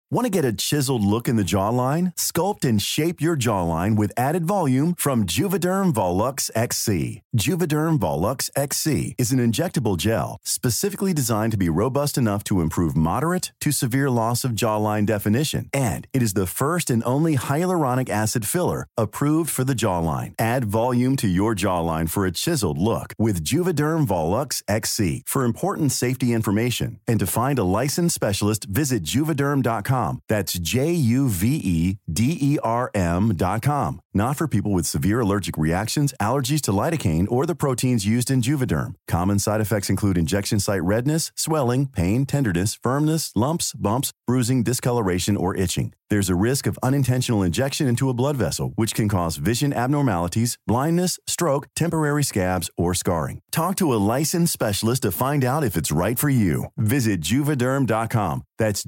Want to get a chiseled look in the jawline? Sculpt and shape your jawline with added volume from Juvederm Volux XC. Juvederm Volux XC is an injectable gel specifically designed to be robust enough to improve moderate to severe loss of jawline definition. And it is the first and only hyaluronic acid filler approved for the jawline. Add volume to your jawline for a chiseled look with Juvederm Volux XC. For important safety information and to find a licensed specialist, visit juvederm.com. That's JUVEDERM.com. Not for people with severe allergic reactions, allergies to lidocaine, or the proteins used in Juvederm. Common side effects include injection site redness, swelling, pain, tenderness, firmness, lumps, bumps, bruising, discoloration, or itching. There's a risk of unintentional injection into a blood vessel, which can cause vision abnormalities, blindness, stroke, temporary scabs, or scarring. Talk to a licensed specialist to find out if it's right for you. Visit Juvederm.com. That's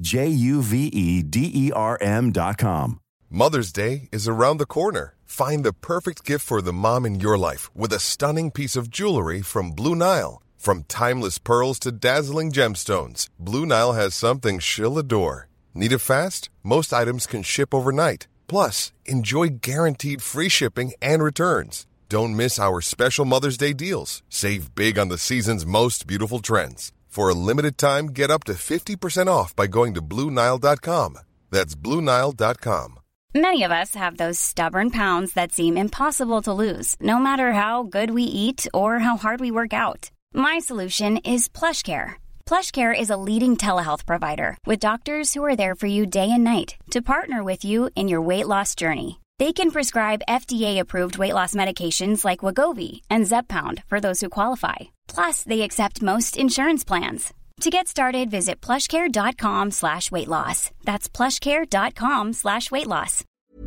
JUVEDERM.com. Mother's Day is around the corner. Find the perfect gift for the mom in your life with a stunning piece of jewelry from Blue Nile. From timeless pearls to dazzling gemstones, Blue Nile has something she'll adore. Need it fast? Most items can ship overnight. Plus, enjoy guaranteed free shipping and returns. Don't miss our special Mother's Day deals. Save big on the season's most beautiful trends. For a limited time, get up to 50% off by going to BlueNile.com. That's BlueNile.com. Many of us have those stubborn pounds that seem impossible to lose, no matter how good we eat or how hard we work out. My solution is PlushCare. PlushCare is a leading telehealth provider with doctors who are there for you day and night to partner with you in your weight loss journey. They can prescribe FDA-approved weight loss medications like Wegovy and Zepbound for those who qualify. Plus, they accept most insurance plans. To get started, visit plushcare.com/weightloss. That's plushcare.com/weightloss.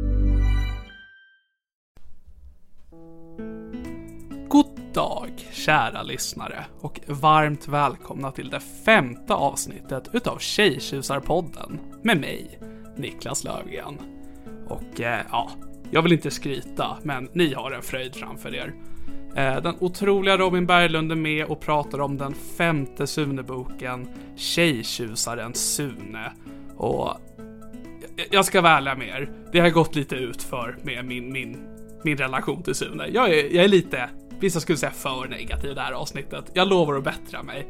God dag, kära lyssnare, och varmt välkomna till det 5:e avsnittet utav Tjejtjusarpodden med mig, Niklas Löfgren. Och jag vill inte skryta, men ni har en fröjd framför er. Den otroliga Robin Berglund är med och pratar om den 5:e Sune-boken, Tjejtjusaren Sune. Och jag ska välja med er, det har gått lite utför med min relation till Sune. Jag är lite, vissa skulle säga, för negativ i det här avsnittet. Jag lovar att bättra mig.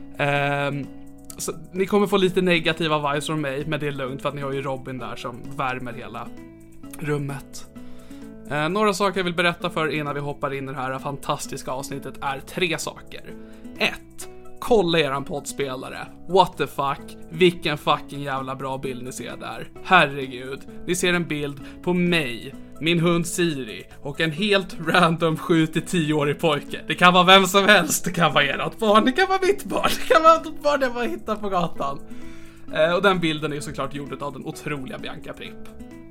Så ni kommer få lite negativa vibes från mig, men det är lugnt för att ni har ju Robin där som värmer hela rummet. Några saker jag vill berätta för innan vi hoppar in i det här fantastiska avsnittet är 3 saker. 1. Kolla eran poddspelare. What the fuck? Vilken fucking jävla bra bild ni ser där. Herregud. Ni ser en bild på mig, min hund Siri och en helt random 7-10-årig pojke. Det kan vara vem som helst. Det kan vara ert barn. Det kan vara mitt barn. Det kan vara ett barn jag bara hittar på gatan. Och den bilden är såklart gjord av den otroliga Bianca Pripp.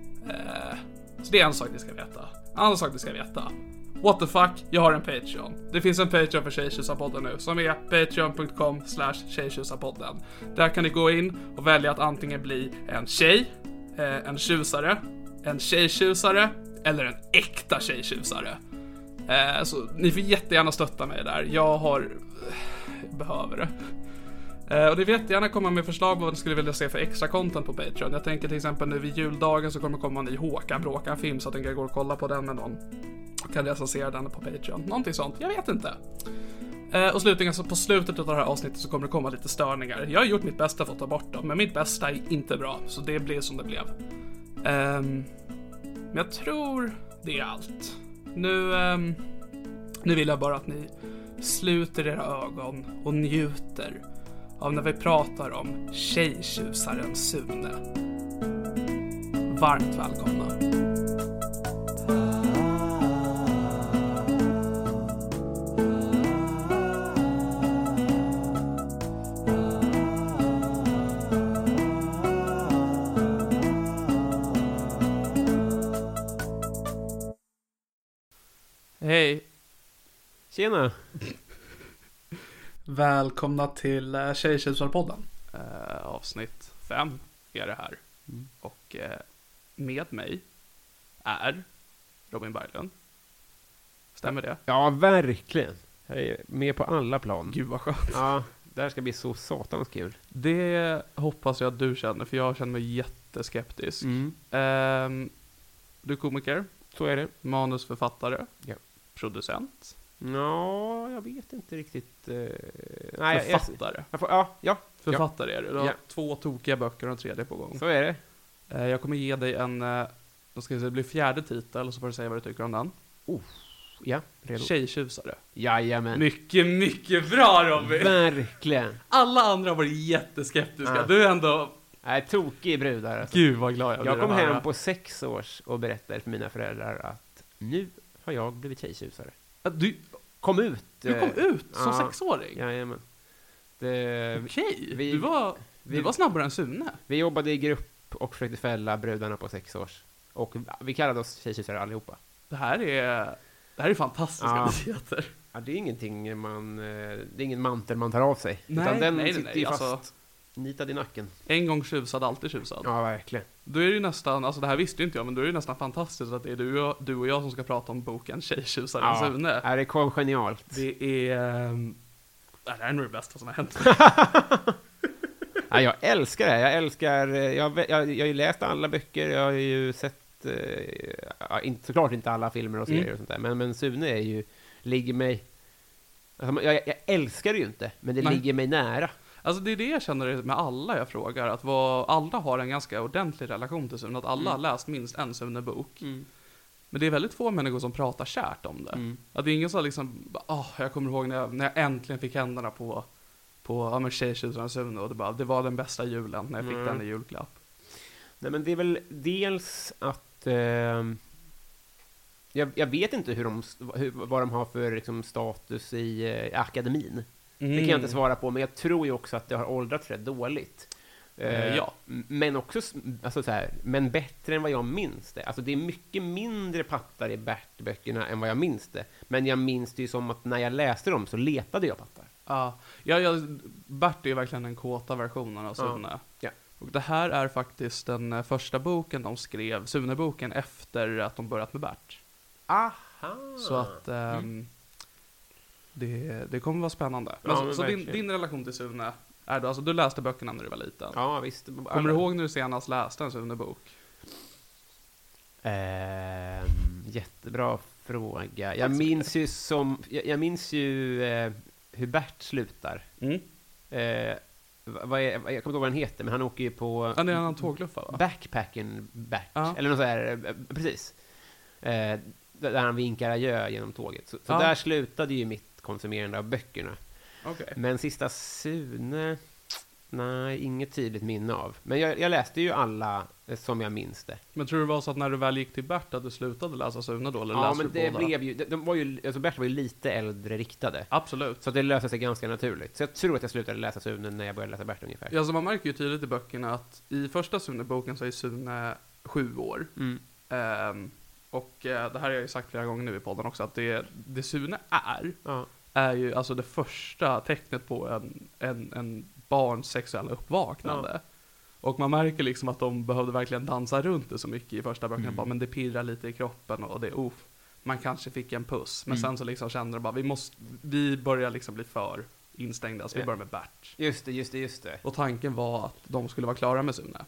Så det är en sak ni ska veta. Andra sak ni ska veta. What the fuck, jag har en Patreon. Det finns en Patreon för Tjejtjusarpodden nu som är patreon.com/Tjejtjusarpodden. Där kan ni gå in och välja att antingen bli en tjej, en tjusare, en tjejtjusare eller en äkta tjejtjusare. Så ni får jättegärna stötta mig där. Jag behöver det. Och det vill jättegärna komma med förslag på vad ni skulle vilja se för extra content på Patreon. Jag tänker till exempel nu vid juldagen så kommer det komma en ny Håkan Bråkan-film, så att den kan gå och kolla på den med någon. Kan recensera den på Patreon. Någonting sånt, jag vet inte. Och slutligen så på slutet av det här avsnittet så kommer det komma lite störningar. Jag har gjort mitt bästa för att ta bort dem, men mitt bästa är inte bra. Så det blev som det blev. Men jag tror det är allt. Nu vill jag bara att ni sluter era ögon och njuter av när vi pratar om Tjejtjusaren Sune. Varmt välkomna. Hej. Tjena. Välkomna till Tjejtjusarpodden. Avsnitt 5 är det här. Och med mig är Robin Berglund. Stämmer det? Ja, verkligen. Jag är med på alla plan. Gud vad skönt. Ja, det här ska bli så satans kul. Det hoppas jag att du känner, för jag känner mig jätteskeptisk. Du är komiker, Så är det. manusförfattare, Ja. producent, Ja, jag vet inte riktigt. Nej, författare. Ja, Författare är du. Du har Ja. 2 tokiga böcker och en 3:e på gång. så är det. Jag kommer ge dig en, då ska jag säga, det blir 4:e titel, och så får du säga vad du tycker om den. Ja, redo. Tjejtjusare. Jajamän. Mycket, mycket bra, Robin! Verkligen. Alla andra har varit jätteskeptiska. Ja. Du är ändå... Nej, tokig brudar alltså. Gud vad glad jag blir Jag kom att höra. hem på 6 års och berättade för mina föräldrar att nu har jag blivit tjejtjusare. Att Du Kom ut. kom ut som ja. 6-åring? Jajamän. Okej, vi- du var snabbare än Sune. Vi jobbade i grupp och försökte fälla brudarna på 6 års. Och vi kallade oss tjejtjusare allihopa. Det här är fantastiska Ja. nyheter. Ja, det är ingenting det är ingen mantel man tar av sig. Nej, utan den nej, sitter ju fast alltså- nitad i nacken. En gång tjusad, alltid tjusad. Ja, verkligen. Då är det ju nästan, alltså det här visste ju inte jag, men då är det ju nästan fantastiskt att det är du och jag som ska prata om boken Tjejtjusaren Sune. Ja, det kom genialt. Det är... det här är nog det bästa som har hänt. Ja, jag älskar det. Jag älskar... Jag har ju läst alla böcker. Jag har ju sett... såklart inte alla filmer och serier och sånt där. Men Sune är ju... Ligger mig... Alltså, jag älskar det ju inte, men det Nej. ligger mig nära. Alltså det är det jag känner med alla jag frågar, att alla har en ganska ordentlig relation till Sune, att alla har läst minst en Sune-bok. Men det är väldigt få människor som pratar kärt om det. Att det är ingen som liksom, jag kommer ihåg när jag äntligen fick händerna på Tjejtjusaren Sune, och det var den bästa julen när jag fick den i julklapp. Nej, men det är väl dels att... jag vet inte vad de har för liksom, status i akademin. Det kan jag inte svara på, men jag tror ju också att det har åldrats rätt dåligt. Ja. Men också alltså, så här, men bättre än vad jag minns det. Alltså det är mycket mindre pattar i Bert-böckerna än vad jag minns det. Men jag minns det ju som att när jag läste dem så letade jag pattar. Bert är ju verkligen den kåta versionen av Sune. Ja. Och det här är faktiskt den första boken de skrev, Sune-boken, efter att de börjat med Bert. Aha! Så att det kommer vara spännande. Men Ja, men så verkligen. din relation till Sune är då, alltså du läste böckerna när du var liten. Ja, visst. Kommer du ihåg när du senast läste en Sune-bok? Jättebra fråga. Jag minns ju hur Bert slutar. Jag kommer inte ihåg vad han heter, men han åker ju på Ja, det är en tågluffa, va? Backpacken Bert, Ja. eller något så här, precis. Där han vinkar adjö genom tåget. Så Ja. där slutade ju mitt konsumerande av böckerna. Okej. Men sista Sune, nej, inget tydligt minne av. Men jag läste ju alla som jag minns det. Men tror du det var så att när du väl gick till Bert att du slutade läsa Sune då? Eller Ja, läste men du det båda? blev ju, de var ju, alltså Bert var ju lite äldre riktade. Absolut. Så det löste sig ganska naturligt. Så jag tror att jag slutade läsa Sune när jag började läsa Bert ungefär. Ja, så man märker ju tydligt i böckerna att i första Sune-boken så är Sune 7 år. Det här har jag ju sagt flera gånger nu i podden också, att det Sune är ju alltså det första tecknet på en barns sexuella uppvaknande. Ja. Och man märker liksom att de behövde verkligen dansa runt det så mycket i första böckerna. Bara, men det pirrar lite i kroppen och det är man kanske fick en puss. Men sen så liksom kände de bara, vi börjar liksom bli för instängda, så vi börjar med Bert. Just det. Och tanken var att de skulle vara klara med Sune.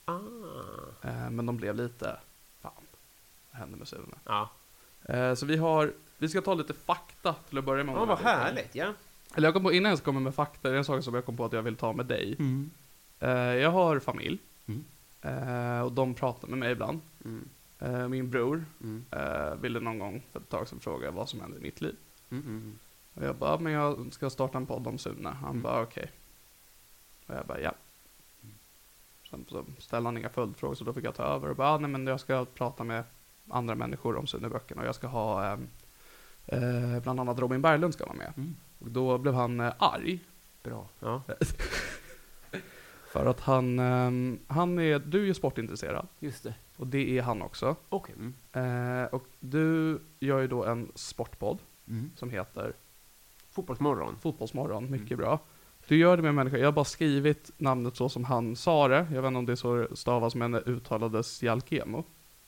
Men de blev lite, vad hände med Sune? Ja. Så vi ska ta lite fakta till att börja med. Ja, vad härligt, ja. Eller jag kom på, innan jag kommer med fakta, det är en sak som jag kom på att jag vill ta med dig. Jag har familj. Och de pratar med mig ibland. Min bror ville någon gång för ett tag sedan fråga vad som händer i mitt liv. Och jag bara, men jag ska starta en podd om Sune. Han bara, okej. Och jag bara, ja. Sen så ställde han inga följdfrågor, så då fick jag ta över och bara, nej men jag ska prata med andra människor om Sune-böckerna, och jag ska ha bland annat Robin Berglund ska vara med. Och då blev han arg. Bra. Ja. För att du är ju sportintresserad. Just det. Och det är han också. Okej. Och du gör ju då en sportpodd som heter Fotbollsmorgon. Fotbollsmorgon, mycket bra. Du gör det med människor. Jag har bara skrivit namnet så som han sa det. Jag vet inte om det är så stavas, men det uttalades Jalkemo.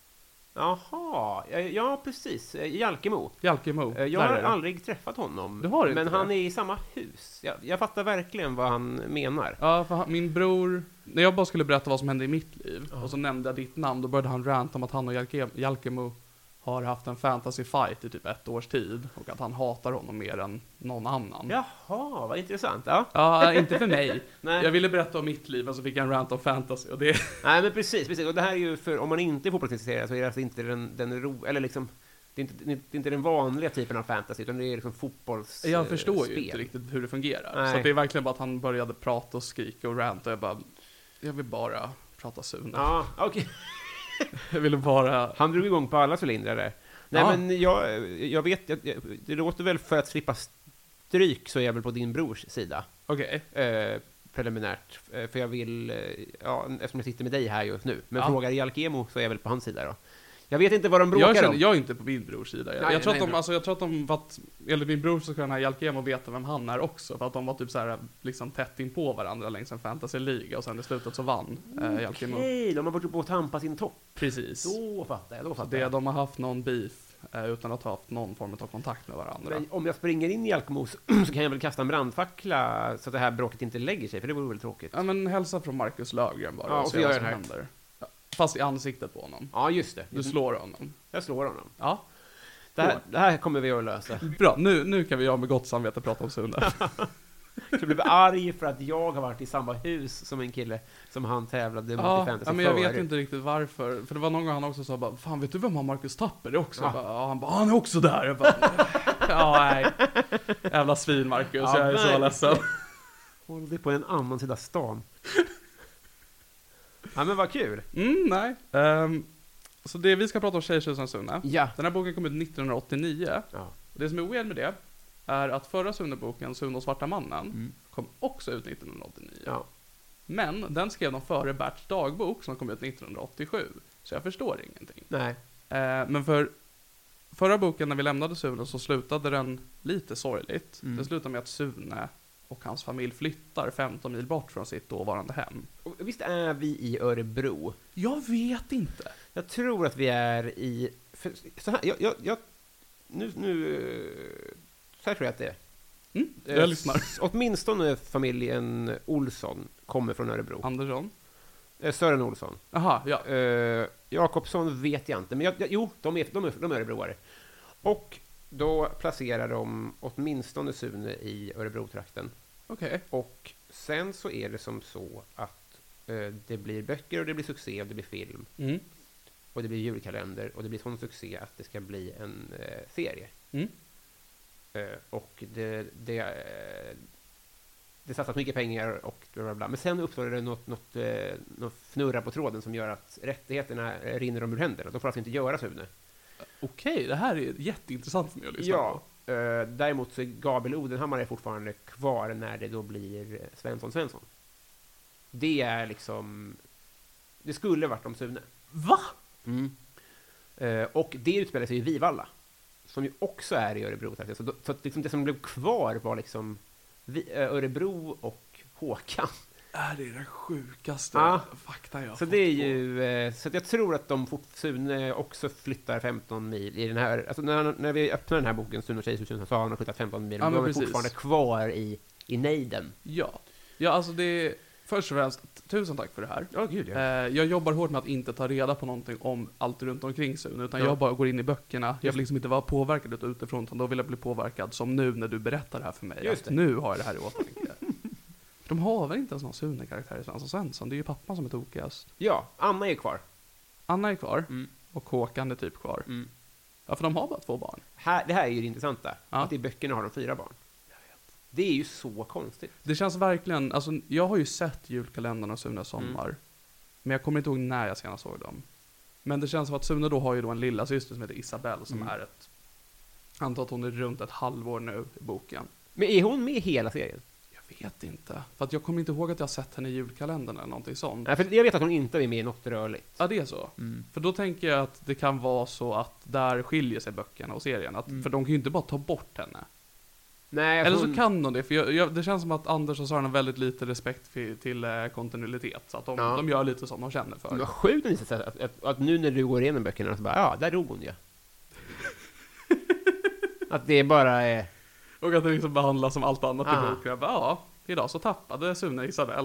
Jaha, ja precis. Jalkemo. Jalkemo. Jag har aldrig träffat honom. Du har inte men det? han är i samma hus. Jag fattar verkligen vad han menar. Ja, för min bror, när jag bara skulle berätta vad som hände i mitt liv, och så nämnde jag ditt namn, då började han ranta om att han och Jalkemo har haft en fantasy fight i typ 1 års tid, och att han hatar honom mer än någon annan. Jaha, vad intressant. Ja, Ja, inte för mig. Nej. Jag ville berätta om mitt liv, och så fick jag en rant om fantasy, och det... Nej, men precis. Och det här är ju för, om man inte är fotbollsintresserad så är det alltså inte eller liksom, det är inte den vanliga typen av fantasy, utan det är liksom fotbollsspel. Jag förstår ju inte riktigt hur det fungerar. Nej. Så det är verkligen bara att han började prata och skrika och ranta, och jag vill bara prata Sune. Ja, okej. Jag ville bara... Han drog igång på alla cylindrar där. Nej, Ja. men jag vet, det låter väl, för att slippa stryk så är jag väl på din brors sida. Okej. Preliminärt. För jag vill, eftersom jag sitter med dig här just nu. Men Ja. frågar Jalkemo så är jag väl på hans sida då. Jag vet inte vad de bråkar om. Jag är inte på min brors sida. Nej, Jag tror nej, att de, för att, eller min bror, så ska den här Jalkemo veta vem han är också. För att de var typ så här, liksom tätt in på varandra längs en fantasy-liga, och sen i slutet så vann Jalkemo. Okej, de har varit uppe och tampat sin topp. Precis. Då fattar jag. Så det, de har haft någon beef utan att ha haft någon form av kontakt med varandra. Men om jag springer in i Jalkemo så kan jag väl kasta en brandfackla så att det här bråket inte lägger sig, för det vore väl tråkigt. Ja, men hälsa från Marcus Löfgren bara, Ja, och och så se gör vad jag som det här. händer. Ja. Fast i ansiktet på honom. Ja, just det. Du slår honom. Jag slår honom. Ja. Det här kommer vi att lösa. Bra, nu kan vi med gott samvete prata om Sune. Jag blev arg för att jag har varit i samma hus som en kille som han tävlade mot i fantasy Ja, men jag vet förut. inte riktigt varför. För det var någon gång han också sa bara, fan, vet du vem har Marcus Tapper? Det också. Han bara, han är också där. Jag bara, ja, nej. Jävla svin, Marcus. Ja, Jag är så verkligen. ledsen. Håll dig på en annan sida stan. Ja, men vad kul. Nej. Så det vi ska prata om, Tjejtjusen Sune. Ja. Den här boken kom ut 1989. Ja. Och det som är weird med det är att förra Sune-boken, Sune och Svarta Mannen, kom också ut 1989. Ja. Men den skrev de före Berts dagbok som kom ut 1987. Så jag förstår ingenting. Nej. Men för förra boken, när vi lämnade Sune, så slutade den lite sorgligt. Det slutade med att Sune och hans familj flyttar 15 mil bort från sitt dåvarande hem. Och visst är vi i Örebro? Jag vet inte. Jag tror att vi är i... Så här, så här tror jag att det är. Jag lyssnar. Åtminstone familjen Olsson kommer från Örebro. Andersson? Sören Olsson. Aha, ja. Jakobsson vet jag inte, men jo, de är örebroare. Och då placerar de åtminstone Sune i Örebro-trakten. Okej. Och sen så är det som så att det blir böcker och det blir succé och det blir film. Och det blir julkalender och det blir sån succé att det ska bli en serie. Och det satsas mycket pengar och bla bla bla. Men sen uppstår det något fnurra på tråden som gör att rättigheterna rinner dem ur händerna. De får alltså inte göra Sune. Okej, det här är jätteintressant som jag lyssnar på. Däremot så är Gabriel Odenhammar är fortfarande kvar när det då blir Svensson. Det är liksom... Det skulle varit om Sune. Va? Och det utspelar sig i Vivalla, som ju också är i Örebro. Så liksom det som blev kvar var liksom Örebro och Håkan. Är det den sjukaste fakta jag Så det är ju... Så att jag tror att Sune också flyttar 15 mil i den här... Alltså när vi öppnar den här boken, Sune och Tjejtjusen, så har han flyttat 15 mil. Ja, och de är precis. fortfarande kvar i nejden. Ja, alltså det är... Först och främst, tusen tack för det här. Ja, gud, ja. Jag jobbar hårt med att inte ta reda på någonting om allt runt omkring Sune, utan jag bara går in i böckerna. Jag vill liksom inte vara påverkad utifrån, utan då vill jag bli påverkad som nu när du berättar det här för mig. Just det. Nu har jag det här i åtanke. De har väl inte ens någon Sune-karaktär i Svensson? Det är ju pappan som är tokigast. Ja, Anna är kvar. Anna är kvar, och Håkan är typ kvar. Ja, för de har bara 2 barn. Det här är ju det intressanta. Ja. Att i böckerna har de 4 barn. Det är ju så konstigt. Det känns verkligen, alltså jag har ju sett julkalendern och Sune sommar. Men jag kommer inte ihåg när jag senast såg dem. Men det känns som att Sune då har ju då en lilla syster som heter Isabelle, som är antar att hon är runt ett halvår nu i boken. Men är hon med i hela serien? Jag vet inte. För att jag kommer inte ihåg att jag har sett henne i julkalendern eller någonting sånt. Nej, för jag vet att hon inte är med i något rörligt. Ja, det är så. För då tänker jag att det kan vara så att där skiljer sig böckerna och serien. För de kan ju inte bara ta bort henne. Nej, Eller så kan de det, för det känns som att Anders och Sara har väldigt lite respekt till kontinuitet. Så att de gör lite som de känner för. Det var sjukt att nu när du går igenom böckerna så bara, ja, där dog hon ju. Att det bara är... Och att det liksom behandlas som allt annat i boken. Ja, idag så tappade Sune Isabel.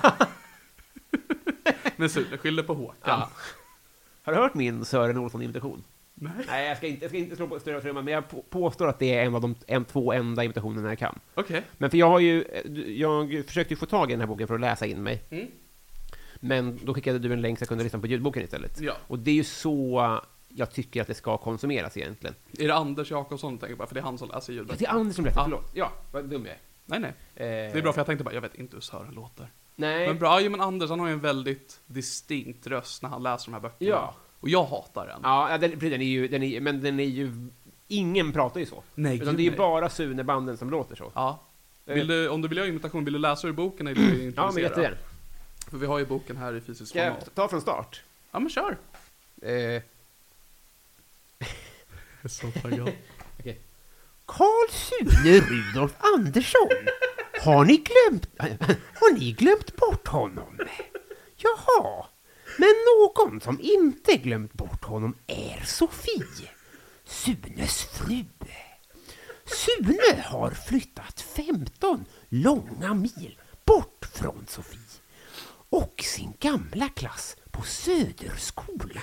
Men Sune skyller på Håkan. Ja. Har du hört min Sören Olsson-imitation? Nej, jag ska inte slå på större trumman, men jag påstår att det är en av de två enda imitationerna jag kan. Okej. Men för jag försökte ju få tag i den här boken för att läsa in mig. Men då skickade du en länk så jag kunde lyssna på ljudboken istället. Ja. Och det är ju så jag tycker att det ska konsumeras egentligen. Är det Anders Jakobsson du tänker på? För det är han som läser ljudboken. Det är Anders som läser, förlåt. Ja, vad dum jag är. Nej. Det är bra, för jag tänkte bara, jag vet inte hur Sören låter. Nej. Men bra, men Anders, han har ju en väldigt distinkt röst när han läser de här böckerna. Ja. Och jag hatar den. Ja, den är ju ingen pratar ju så. Nej, utan det är ju bara Sune-banden som låter så. Ja. Om du vill ha imitation, vill du läsa ur boken eller vill du introducera? Ja, men jättegärna. För vi har ju boken här i fysisk Ska jag format. ta från start? Ja, men kör. Jag är så taggad. Okej. Carl Sune Rudolf Andersson. Har ni glömt bort honom? Jaha. Men någon som inte glömt bort honom är Sofie, Sunes fru. Sune har flyttat 15 långa mil bort från Sofie och sin gamla klass på Söderskolan.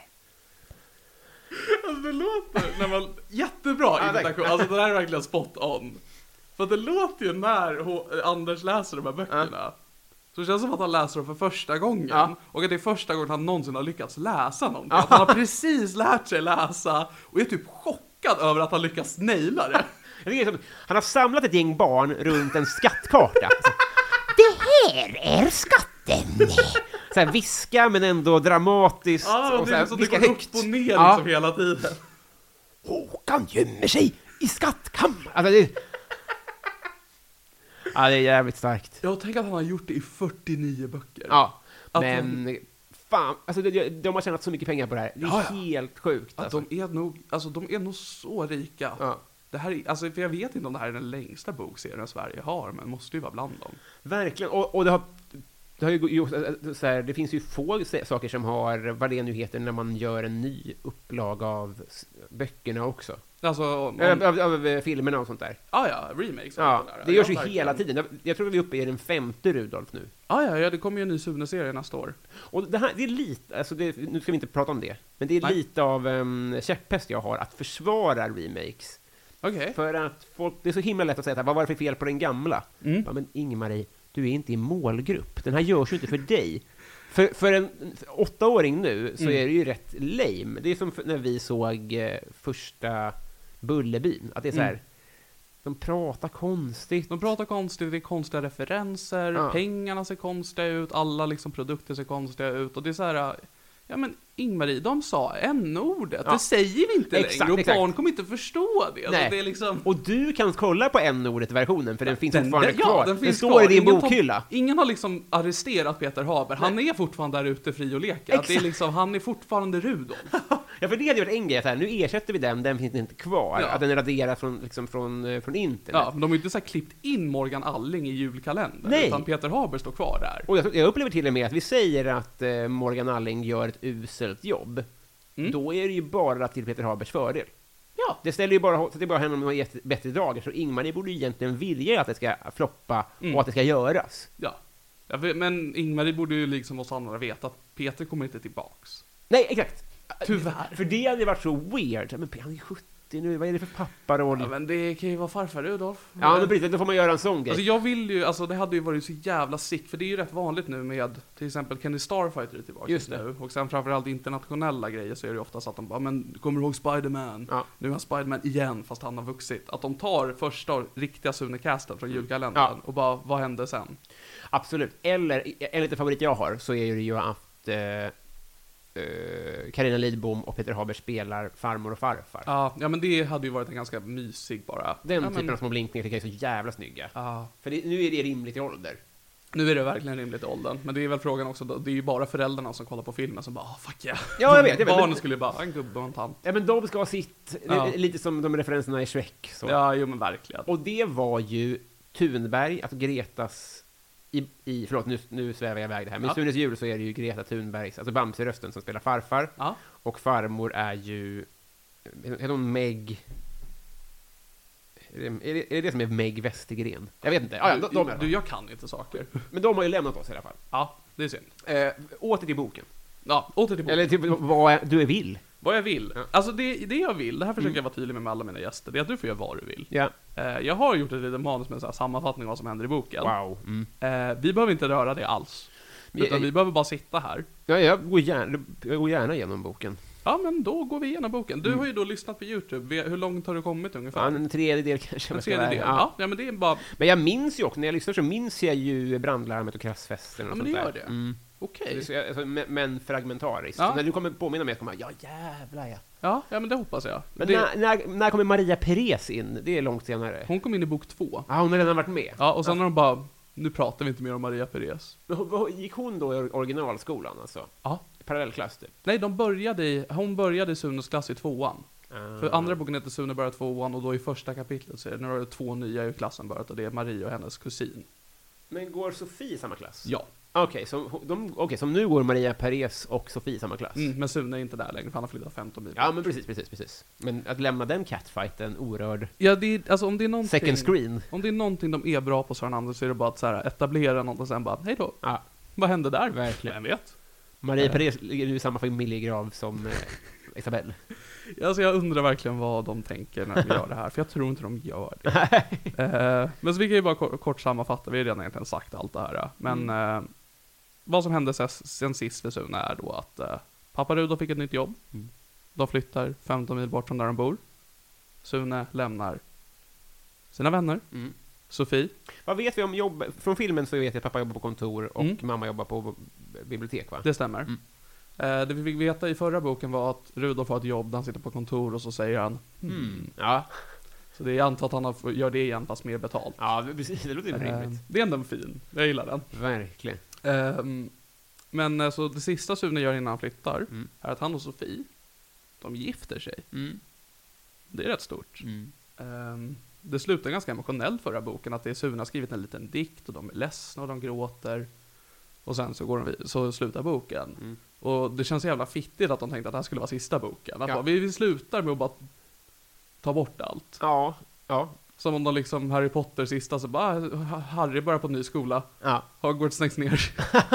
Alltså det låter jättebra imitation. Alltså det där är verkligen spot on. För det låter ju när Anders läser de här böckerna. Så det känns som att han läser dem för första gången. Och att det är första gången han någonsin har lyckats läsa någonting. Att han har precis lärt sig läsa och är typ chockad över att han lyckas naila det. Han har samlat ett gäng barn runt en skattkarta. Det här är skatten. Så här viska men ändå dramatiskt. Och så här, så det går upp och ner liksom hela tiden. Håkan gömmer sig i skattkammaren. Alltså det är jävligt starkt. Jag tänker att han har gjort det i 49 böcker. Ja, men fan, alltså de har tjänat så mycket pengar på det här. Det är helt sjukt. Att de är nog så rika. Ja. Det här är, alltså, för jag vet inte om det här är den längsta bokserien Sverige har, men måste ju vara bland dem. Verkligen, och det har ju så här, det finns ju få saker som har, vad det nu heter när man gör en ny upplag av böckerna också. Alltså av filmerna och sånt där. Ja, remakes. Ja, det görs ju hela tiden. Jag tror vi är uppe i den 5:e Rudolf nu. Ja, det kommer ju en ny Sune-serie nästa år. Och det är lite, alltså nu ska vi inte prata om det, men det är lite av käpphäst jag har att försvara remakes. Okay. För att det är så himla lätt att säga vad var det för fel på den gamla? Ja, men Ingmarie, du är inte i målgrupp. Den här görs ju inte för dig. För en 8-åring nu så är det ju rätt lame. Det är som när vi såg första Bullerbyn. Att det är så här, de pratar konstigt. Det är konstiga referenser, pengarna ser konstiga ut, alla liksom produkter ser konstiga ut. Och det är så här, ja men Ingmarie, de sa n-ordet. Det säger vi inte längre. Och barn kommer inte förstå det. Alltså, det är liksom... Och du kan kolla på n-ordet-versionen, för den finns fortfarande kvar. Ja, den står i din bokhylla. Ingen har liksom arresterat Peter Haber. Han är fortfarande där ute fri och leka. Det är liksom, han är fortfarande Rudolf. Ja, för det hade varit en grej. Här, nu ersätter vi den finns inte kvar. Att den är raderad från internet. Ja, men de har ju inte så här klippt in Morgan Alling i julkalendern. Nej. Utan Peter Haber står kvar där. Och jag upplever till och med att vi säger att Morgan Alling gör ett uselt jobb. Då är det ju bara till Peter Habers fördel. Ja. Det ställer ju bara henne om ett bättre dagar. Så Ingmarie borde egentligen vilja att det ska floppa och att det ska göras. Ja, men Ingmarie borde ju liksom oss andra veta att Peter kommer inte tillbaks. Nej, exakt. Tyvärr. För det hade varit så weird. Men han är 70 nu, vad är det för papparoll? Ja, men det kan ju vara farfar Rudolf. Ja, då får man göra en sån grej. Alltså jag vill ju, det hade ju varit så jävla sick. För det är ju rätt vanligt nu med, till exempel Kenny Starfighter är tillbaka. Just det. Nu. Och sen framförallt internationella grejer så är det ju oftast att de bara, men kommer du ihåg Spider-Man? Ja. Nu är han Spider-Man igen, fast han har vuxit. Att de tar första riktiga Sune-casten från julkalendern och bara, vad hände sen? Absolut. Eller, en liten favorit jag har, så är det ju att Carina Lidbom och Peter Haber spelar farmor och farfar. Ja, men det hade ju varit en ganska mysig bara. Den typen av små blinkningar tycker jag är så jävla snygga. För nu är det rimligt i ålder. Nu är det verkligen rimligt i åldern, men det är väl frågan också, det är ju bara föräldrarna som kollar på filmen som bara, fuck yeah. Ja, jag vet. Barnen skulle ju bara, en gubbe och en tant. Ja, men de ska ha sitt, Ja. lite som de referenserna i Shrek. Så. Ja, jo men verkligen. Och det var ju Thunberg, alltså Gretas, förlåt, nu svävar jag iväg det här, men i Sunes jul så är det ju Greta Thunbergs, alltså Bamse-rösten som spelar farfar. Ja. Och farmor är ju, heter hon Meg... Är det som är Meg Westergren? Jag vet inte. Ja, de är Du, jag kan inte saker. Men de har ju lämnat oss i alla fall. Ja, det är synd. Åter till boken. Ja, åter till boken. Eller till vad du vill. Vad jag vill. Ja. Alltså det jag vill, det här försöker jag vara tydlig med alla mina gäster, det är att du får göra vad du vill. Ja. Jag har gjort ett litet manus med en sån här sammanfattning av vad som händer i boken. Wow. Vi behöver inte röra det alls. Utan vi behöver bara sitta här. Ja, jag går gärna igenom boken. Ja, men då går vi igenom boken. Du har ju då lyssnat på YouTube. Hur långt har du kommit ungefär? Ja, en tredjedel kanske. En tredjedel. Ja, men det är bara... Men jag minns ju också, när jag lyssnar så minns jag ju brandlarmet och krassfesten och Ja, men sånt det där. gör det. Okej. Alltså, men fragmentariskt. Ja. Så när du kommer påminna mig, kommer jag, ja jävlar ja. Ja, men det hoppas jag. Men det... när kommer Maria Perez in? Det är långt senare. Hon kom in i bok 2. Ja, hon har redan varit med. Ja, och sen har de bara... Nu pratar vi inte mer om Maria Perez. Men gick hon då i originalskolan alltså? Ja. Parallellklass typ? Nej, hon började i Sunes klass i 2:an. För andra boken heter Sune börjar 2:an och då i första kapitlet så är det, nu har det 2 nya i klassen börjat och det är Maria och hennes kusin. Men går Sofie i samma klass? Ja. Okej, så nu går Maria Perez och Sofie i samma klass? Men Sune är inte där längre för han har flyttat 15 mil. Ja, men precis. Men att lämna den catfighten orörd. Ja, det är, alltså om det är någonting... Second screen. Om det är någonting de är bra på Sören Anders så är det bara att så här, etablera något och sen bara, hej då. Ja. Vad hände där? Verkligen. Vem vet? Maria Perez ligger ju i samma familjegrav som Isabelle. Alltså jag undrar verkligen vad de tänker när de gör det här, för jag tror inte de gör det. Men så vi kan ju bara kort sammanfatta, vi har redan egentligen sagt allt det här. Men vad som hände sen sist för Sune är då att pappa Rudolf fick ett nytt jobb. De flyttar 15 mil bort från där de bor. Sune lämnar sina vänner. Sofie. Vad vet vi om jobb? Från filmen så vet jag att pappa jobbar på kontor och mamma jobbar på bibliotek, va? Det stämmer. Det vi fick veta i förra boken var att Rudolf har ett jobb där han sitter på kontor och så säger han Ja. Så det är antar att han gör det igen fast mer betalt. Ja, precis. Det låter rimligt. Det är ändå fin. Jag gillar den. Verkligen. Men så det sista Sune gör innan han flyttar är att han och Sofie, de gifter sig. Det är rätt stort. Det slutar ganska emotionellt förra boken, att det är Sune har skrivit en liten dikt och de är ledsna och de gråter. Och sen så slutar boken. Och det känns jävla fittigt att de tänkte att det här skulle vara sista boken. Att bara, vi slutar med att bara ta bort allt. Ja. Som om de liksom Harry Potter sista så bara Harry börjar på en ny skola. Ja. Hogwarts stängs ner.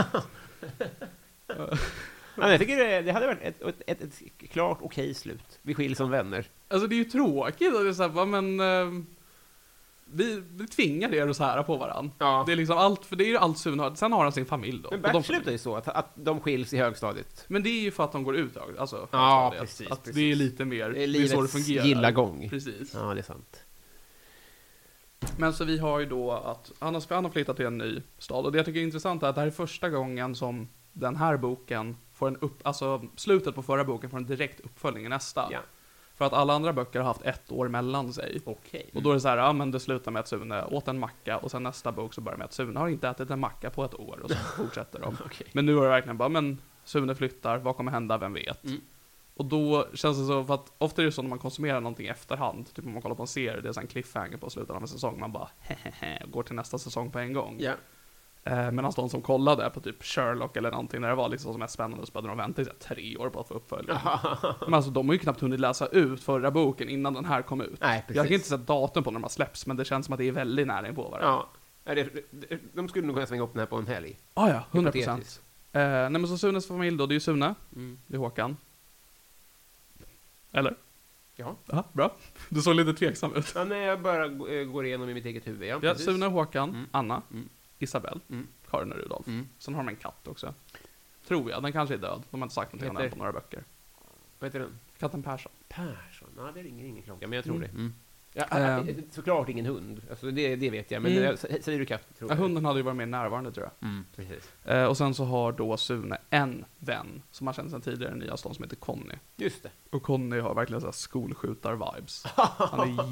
Men jag tycker det hade varit ett klart okej slut. Vi skiljs som vänner. Alltså det är ju tråkigt att det är så här, men vi tvingar er att så här på varann. Ja. Det är liksom allt, för det är ju allt Sune har. Sen har han sin familj då. Men Bert slutar ju så att de skiljs i högstadiet. Men det är ju för att de går ut alltså. Ja, precis. precis. Det är lite mer, det är det är så det livets fungerar. gilla gång. Precis. Ja, det är sant. Men så vi har ju då att han har flyttat till en ny stad. Och det jag tycker är intressant är att det här är första gången som den här boken får alltså slutet på förra boken får en direkt uppföljning i nästa. Ja. För att alla andra böcker har haft 1 år mellan sig. Okej. Och då är det så här, ja men det slutar med att Sune åt en macka och sen nästa bok så börjar med att Sune har inte ätit en macka på 1 år och så fortsätter de. Okej. Men nu är det verkligen bara, men Sune flyttar, vad kommer hända, vem vet? Och då känns det så, för att ofta är det så när man konsumerar någonting i efterhand, typ om man kollar på en serie, det är så en cliffhanger på slutet av en säsong, man bara går till nästa säsong på en gång. Ja. Medan de som kollade på typ Sherlock eller någonting, när det var liksom som mest spännande, så började de vänta i 3 år på att få uppföljning. Men alltså de har ju knappt hunnit läsa ut förra boken innan den här kom ut. Nej, precis. Jag har inte sett datum på när de har släppts, men det känns som att det är väldigt nära på varandra. Ja. De skulle nog kunna svänga upp den här på en helg. Ja, 100%. Nej men så Sunes familj då, det är ju Sune, det är Håkan. Eller? Ja. Aha, bra. Du såg lite tveksam ut. Ja, nej, jag bara går igenom i mitt eget huvud. Ja, Sune, Håkan, Anna, Isabelle, Karin och Rudolf. Sen har de en katt också. Tror jag, den kanske är död. De har inte sagt någonting om den på några böcker. Vad heter den? Katten Persson. Persson? Ja, det ringer ingen klocka, men jag tror det. Ja, såklart ingen hund. Alltså, det vet jag, men säger du katt, tror jag. Hunden hade ju varit mer närvarande, tror jag. Precis. Och sen så har då Sune en vän som han känner sedan tidigare i nya stan som heter Conny. Just det. Och Conny har verkligen så här skolskjutar-vibes. Han är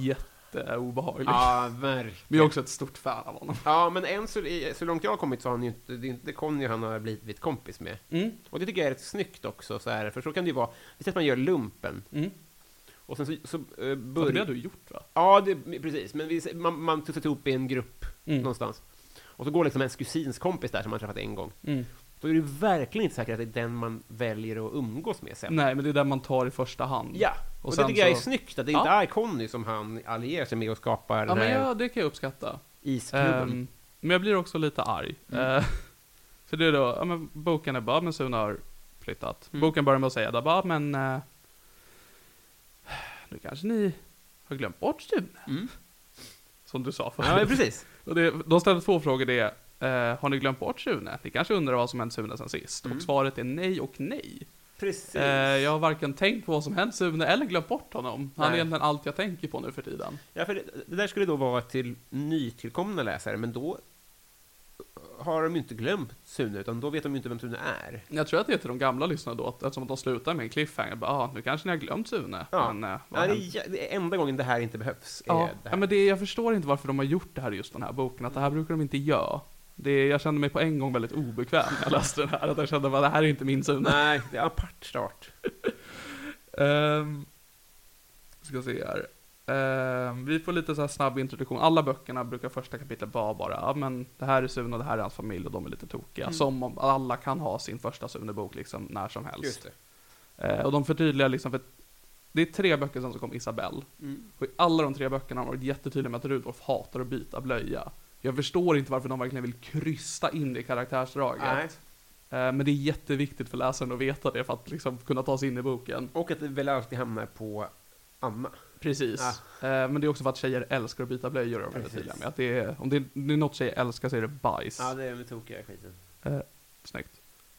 jätteobehaglig. Ja, verkligen. Men jag är också ett stort fan av honom. Ja, men så långt jag har kommit så har han ju inte, det är inte Conny han har blivit kompis med. Och det tycker jag är rätt snyggt också, så här, för så kan det ju vara, visst att man gör lumpen. Och sen så börjar... Det har du gjort, va? Ja, precis, men man tussar ihop i en grupp någonstans. Och så går liksom ens kusins kompis där som man träffat en gång. Då är det verkligen inte säkert att det är den man väljer att umgås med sen. Nej, men det är den man tar i första hand. Ja, och det tycker jag är snyggt, att det inte är Conny som han allierar sig med och skapar den här... Ja, det kan jag uppskatta. Isklubben. Men jag blir också lite arg. För det är då, men boken är bara, men Sune har flyttat. Boken börjar med att säga, bara, men nu kanske ni har glömt bort Sune. Som du sa förut. Ja, precis. Och de ställde 2 frågor, det har ni glömt bort Sune? Ni kanske undrar vad som hänt Sune sen sist. Och svaret är nej och nej. Precis. Jag har varken tänkt på vad som hänt Sune eller glömt bort honom. Han är egentligen allt jag tänker på nu för tiden. Ja, för det där skulle då vara till nytillkomna läsare, men då har de inte glömt Sune, utan då vet de inte vem Sune är. Jag tror att det är till de gamla lyssnarna då, eftersom att de slutar med en cliffhanger. Bara, nu kanske ni har glömt Sune. Ja. Men, det är enda gången det här inte behövs. Ja, det här. men jag förstår inte varför de har gjort det här i just den här boken. Att det här brukar de inte göra. Jag kände mig på en gång väldigt obekväm när jag läste den här. Att jag kände att det här är inte min Sune. Nej, det är apart start. Ska se här. Vi får lite så här snabb introduktion. Alla böckerna brukar första kapitlet bara men det här är Sune och det här är hans familj och de är lite tokiga. Som om alla kan ha sin första Sune-bok liksom när som helst. Just det. Och de förtydligar liksom, för det är 3 böcker som kom Isabelle. Och i alla de 3 böckerna har varit jättetydliga med att Rudolf hatar att byta blöja. Jag förstår inte varför de verkligen vill krysta in det i karaktärsdraget. Men det är jätteviktigt för läsaren att veta det för att liksom kunna ta sig in i boken. Och att det väl alltid hamnar på Anna. Precis. Men det är också för att tjejer älskar att byta blöjor och väldigt tydliga med att om det är något tjejer älskar så är det bajs. Ja, det är med tokiga skiten. Snyggt.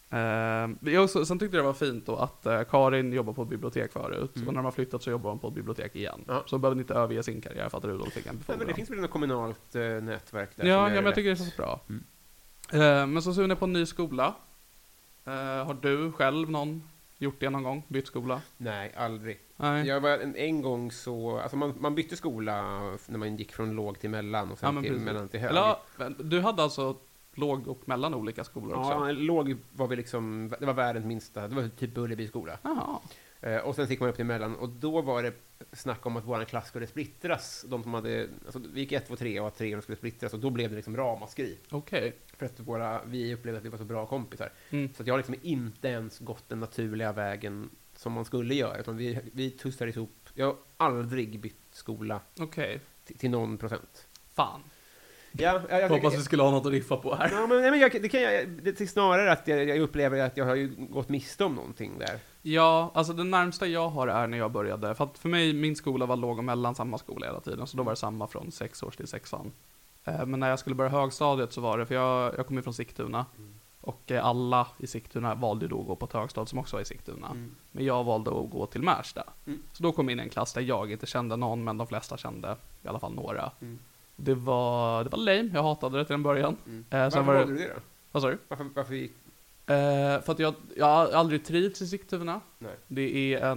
Sen tyckte jag det var fint då att Karin jobbar på ett bibliotek förut. Och när de har flyttat så jobbar hon på ett bibliotek igen. Så behöver inte överge sin karriär för att Rudolf fick en befordran. Men det finns väl något kommunalt nätverk där. Ja, men jag tycker det känns bra. Men så Sune på en ny skola. Har du själv gjort det någon gång? Bytt skola? Nej, aldrig. Nej. Jag var en gång så... Alltså man bytte skola när man gick från låg till mellan och sen till mellan till hög. Du hade alltså låg och mellan olika skolor också? Ja, låg var vi liksom... Det var världens minsta. Det var typ Bullerby skola. Jaha. Och sen fick man upp till mellan. Och då var det snack om att våran klass skulle splittras. De som hade... Alltså, vi gick 1, 2, 3 och att 3 skulle splittras. Och då blev det liksom ramaskri. Okej. För att vi upplevde att vi var så bra kompisar. Så att jag har liksom inte ens gått den naturliga vägen som man skulle göra. Utan vi tussar ihop. Jag har aldrig bytt skola till någon procent. Fan. Ja, jag hoppas vi skulle ha något att riffa på här. Ja, men det är snarare att jag upplever att jag har ju gått miste om någonting där. Ja, alltså det närmsta jag har är när jag började. För att för mig, min skola var låg och mellan samma skola hela tiden. Så då var det samma från 6 års till 6an. Men när jag skulle börja högstadiet så var det, för jag kom ju från Sigtuna. Och alla i Sigtuna valde då att gå på ett högstad som också var i Sigtuna. Men jag valde att gå till Märsta. Så då kom jag in i en klass där jag inte kände någon, men de flesta kände i alla fall några. Det var lame, jag hatade det till en början. Varför valde du det då? Vad sa du? Varför gick... För att jag har aldrig trivts i Sigtuna. Nej. Det är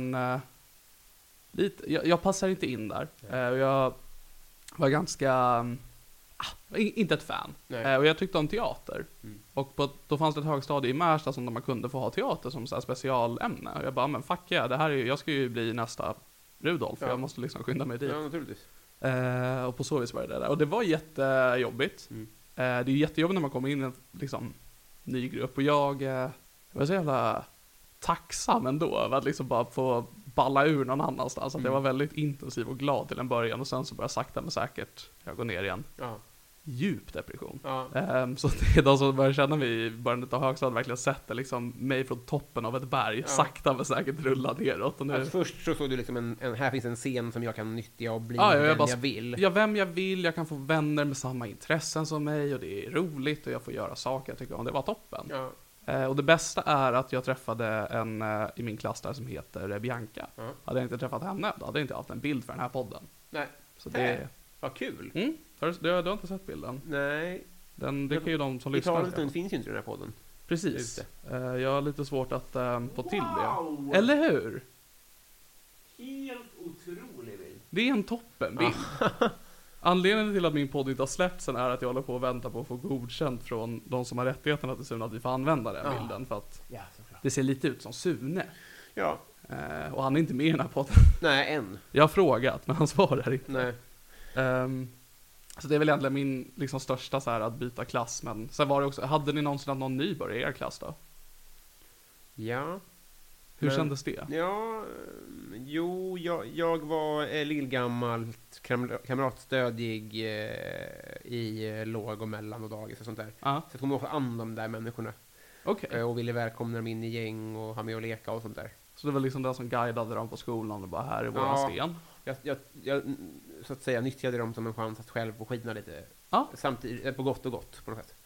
jag passar inte in där. Jag var ganska... inte ett fan. Och jag tyckte om teater. Och då fanns det ett högstadie i Märsta som man kunde få ha teater som så här specialämne. Och jag bara, men fuck yeah, jag ska ju bli nästa Rudolf. Jag måste liksom skynda mig dit. Ja, naturligtvis. Och på så vis var det där. Och det var jättejobbigt. Det är ju jättejobbigt när man kommer in i en liksom, ny grupp. Och jag var så jävla tacksam ändå över att liksom bara få balla ur någon annanstans. Att jag var väldigt intensiv och glad till en början. Och sen så började sakta men säkert jag går ner igen. Ja. Djup depression. Ja. Så det är de som börjar känna mig i början av högstadiet verkligen sett det liksom mig från toppen av ett berg sakta men säkert rulla neråt. Och nu... Alltså först så såg du liksom här finns en scen som jag kan nyttja och bli jag vill. Ja, vem jag vill. Jag kan få vänner med samma intressen som mig och det är roligt och jag får göra saker jag tycker om. Det var toppen. Ja. Och det bästa är att jag träffade en i min klass där som heter Bianca. Hade jag inte träffat henne, då hade jag inte haft en bild för den här podden. Nej. Så det... Vad kul. Du har inte sett bilden? Nej. Det kan ju de som lyssnar. I talet finns ju inte den här podden. Precis. Jag har lite svårt att få till det. Eller hur? Helt otrolig bild. Det är en toppenbild. Anledningen till att min podd inte har släppts än är att jag håller på att vänta på att få godkänt från de som har rättigheterna till Sune att vi får använda den bilden. För att det ser lite ut som Sune. Ja. Och han är inte med i den här podden. Nej, än. Jag har frågat, men han svarar inte. Nej. Så det är väl egentligen min liksom största så här att byta klass. Men sen var det också, hade ni någonsin att någon ny började i er klass då? Ja. Hur kändes det? Ja, jo, jag var lillgammalt kamratstödig i låg och mellan och dagis och sånt där. Så jag kommer ihåg an de där människorna. Okay. Och ville välkomna dem in i gäng och ha med och leka och sånt där. Så det var liksom den som guidade dem på skolan och bara, här är våran sten? Jag så att säga nyttjade dem som en chans att själv få skina lite. Samtidigt, på gott och gott på något sätt.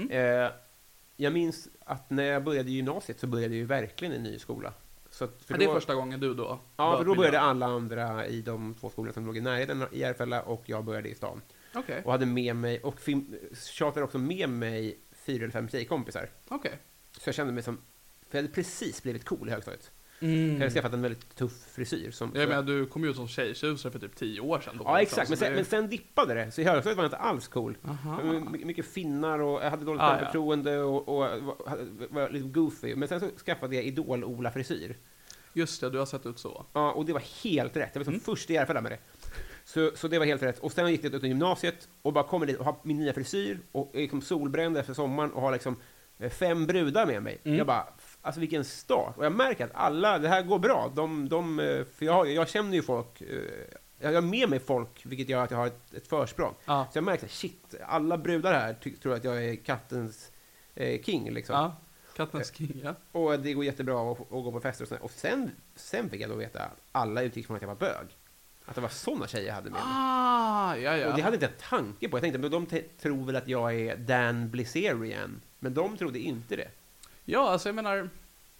Jag minns att när jag började i gymnasiet så började jag ju verkligen en ny skola. Så för det är första gången du då? Ja, för då började alla andra i de 2 skolor som låg i närheten i Järfälla och jag började i stan. Okay. Och hade med mig, och tjatade också med mig 4 eller 5 tjejkompisar. Okay. Så jag kände mig som, för jag hade precis blivit cool i högstadiet. Jag hade skaffat en väldigt tuff frisyr. Du kom ju ut som tjejtjusare för typ 10 år sedan. Då, ja, exakt. Men sen dippade det. Så i högstadiet var jag inte alls cool. Mycket finnar och jag hade dåligt självförtroende och var lite goofy. Men sen så skaffade jag Idol-Ola-frisyr. Just det, du har sett ut så. Ja, och det var helt rätt. Jag var som först i Järfälla med det. Så det var helt rätt. Och sen gick jag ut i gymnasiet och bara kommer dit och har min nya frisyr och liksom solbränd efter sommaren och har liksom 5 brudar med mig. Jag bara, alltså vilken start. Och jag märker att alla, det här går bra. För jag känner ju folk, jag har med mig folk, vilket gör att jag har ett försprång. Så jag märker att shit, alla brudar här tror att jag är kattens king liksom. Ja, kattens king, ja. Och det går jättebra att gå på fester och sådär. Och sen fick jag då veta att alla utgick från att jag var bög. Att det var sådana tjejer jag hade med mig. Ja. Och det hade inte en tanke på. Jag tänkte, men de tror väl att jag är Dan Blizzerian. Men de trodde inte det. Ja, alltså jag menar...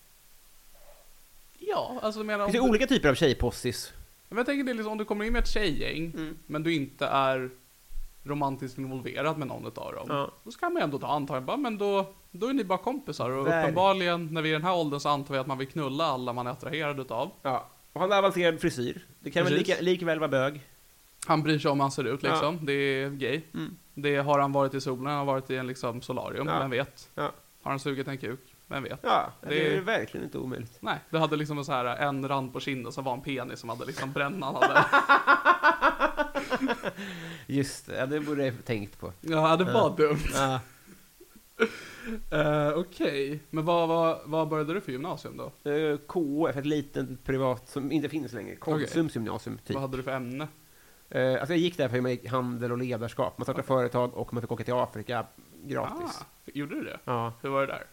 Ja, alltså jag menar... Det finns olika typer av tjejpossis. Men jag tänker det är liksom, om du kommer in med ett tjejgäng, men du inte är romantiskt involverad med någon av dem, då ska man ändå ta antagligen, men då är ni bara kompisar. Och uppenbarligen, när vi är i den här åldern så antar vi att man vill knulla alla man är attraherad utav. Ja, och han har avancerad frisyr. Det kan väl likväl vara bög. Han bryr sig om han ser ut liksom. Det är gay. Det har han varit i solen, han har varit i en liksom solarium, vem vet. Har han sugit en kuk? Vem vet? Ja, det är verkligen inte omöjligt. Nej, det hade liksom så här en rand på kinden som var en penis som hade liksom brännan hade. Just det, det borde jag tänkt på. Ja, det var dumt. Okej, men vad började du för gymnasium då? KF, ett litet privat som inte finns längre. Konsums gymnasium, typ. Vad hade du för ämne? Alltså jag gick där för mig handel och ledarskap. Man startade företag och man fick åka till Afrika gratis. Gjorde du det? Ja. Hur var det där?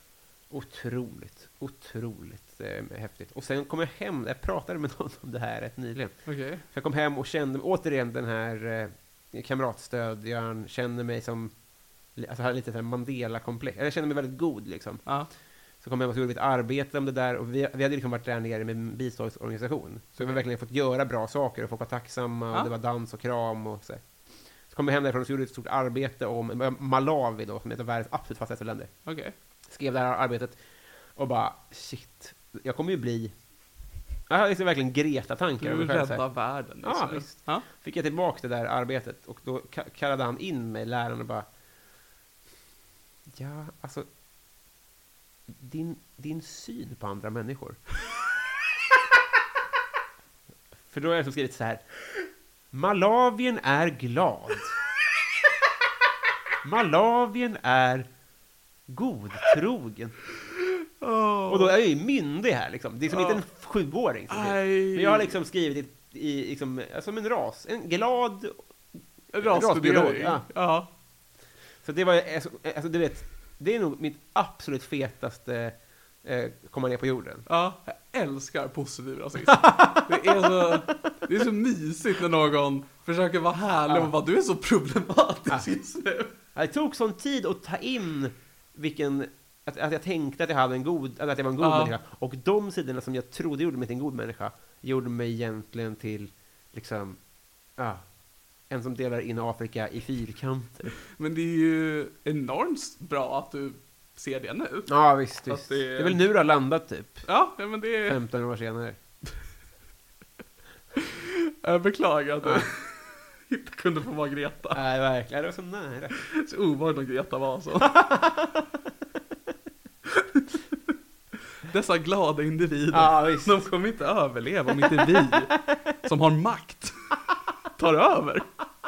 Otroligt häftigt. Och sen kom jag hem, jag pratade med någon om det här rätt nyligen. Okay. Jag kom hem och kände återigen den här kamratstöd. Jag kände mig som, alltså hade lite Mandela-komplex. Jag kände mig väldigt god liksom. Så kom jag hem och gjorde ett arbete om det där. Och vi hade liksom varit där nere med en biståndsorganisation. Så vi har verkligen fått göra bra saker och folk var tacksamma. Och det var dans och kram och så. Så kom jag hem därifrån och så gjorde ett stort arbete om Malawi då, som är ett av världens absolut fattigaste länder. Okay. Skrev det här arbetet och bara, shit, jag kommer ju bli... Jag hade liksom verkligen greta tankar. Du rädda världen. Ja, visst. Fick jag tillbaka det där arbetet och då kallade han in mig, läraren, och bara... Ja, alltså... Din syn på andra människor. För då har jag så skrivit så här: Malawien är glad. Malawien är godtrogen. Och då är jag ju myndig här liksom. Det är som inte en 7-åring. Men jag har liksom skrivit i liksom, som en ras. En glad rasbiolog. Ja. Så det var, alltså du vet, det är nog mitt absolut fetaste komma ner på jorden. Ja, jag älskar positiv rasism. Det är så mysigt när någon försöker vara härlig och bara, du är så problematisk just nu. Det tog sån tid att ta in att jag tänkte att jag var en god människa. Och de sidorna som jag trodde gjorde mig till en god människa gjorde mig egentligen till liksom, en som delar in Afrika i fyrkanter. Men det är ju enormt bra att du ser det nu. Ja, visst. Det är väl nu det har landat typ. Ja, men det är 15 år senare. Jag beklagar att du inte kunde få vara Greta. Nej, verkligen. Det var så nära. Så ovanligt om Greta var så. Dessa glada individer, de kommer inte överleva om inte vi, som har makt, tar över.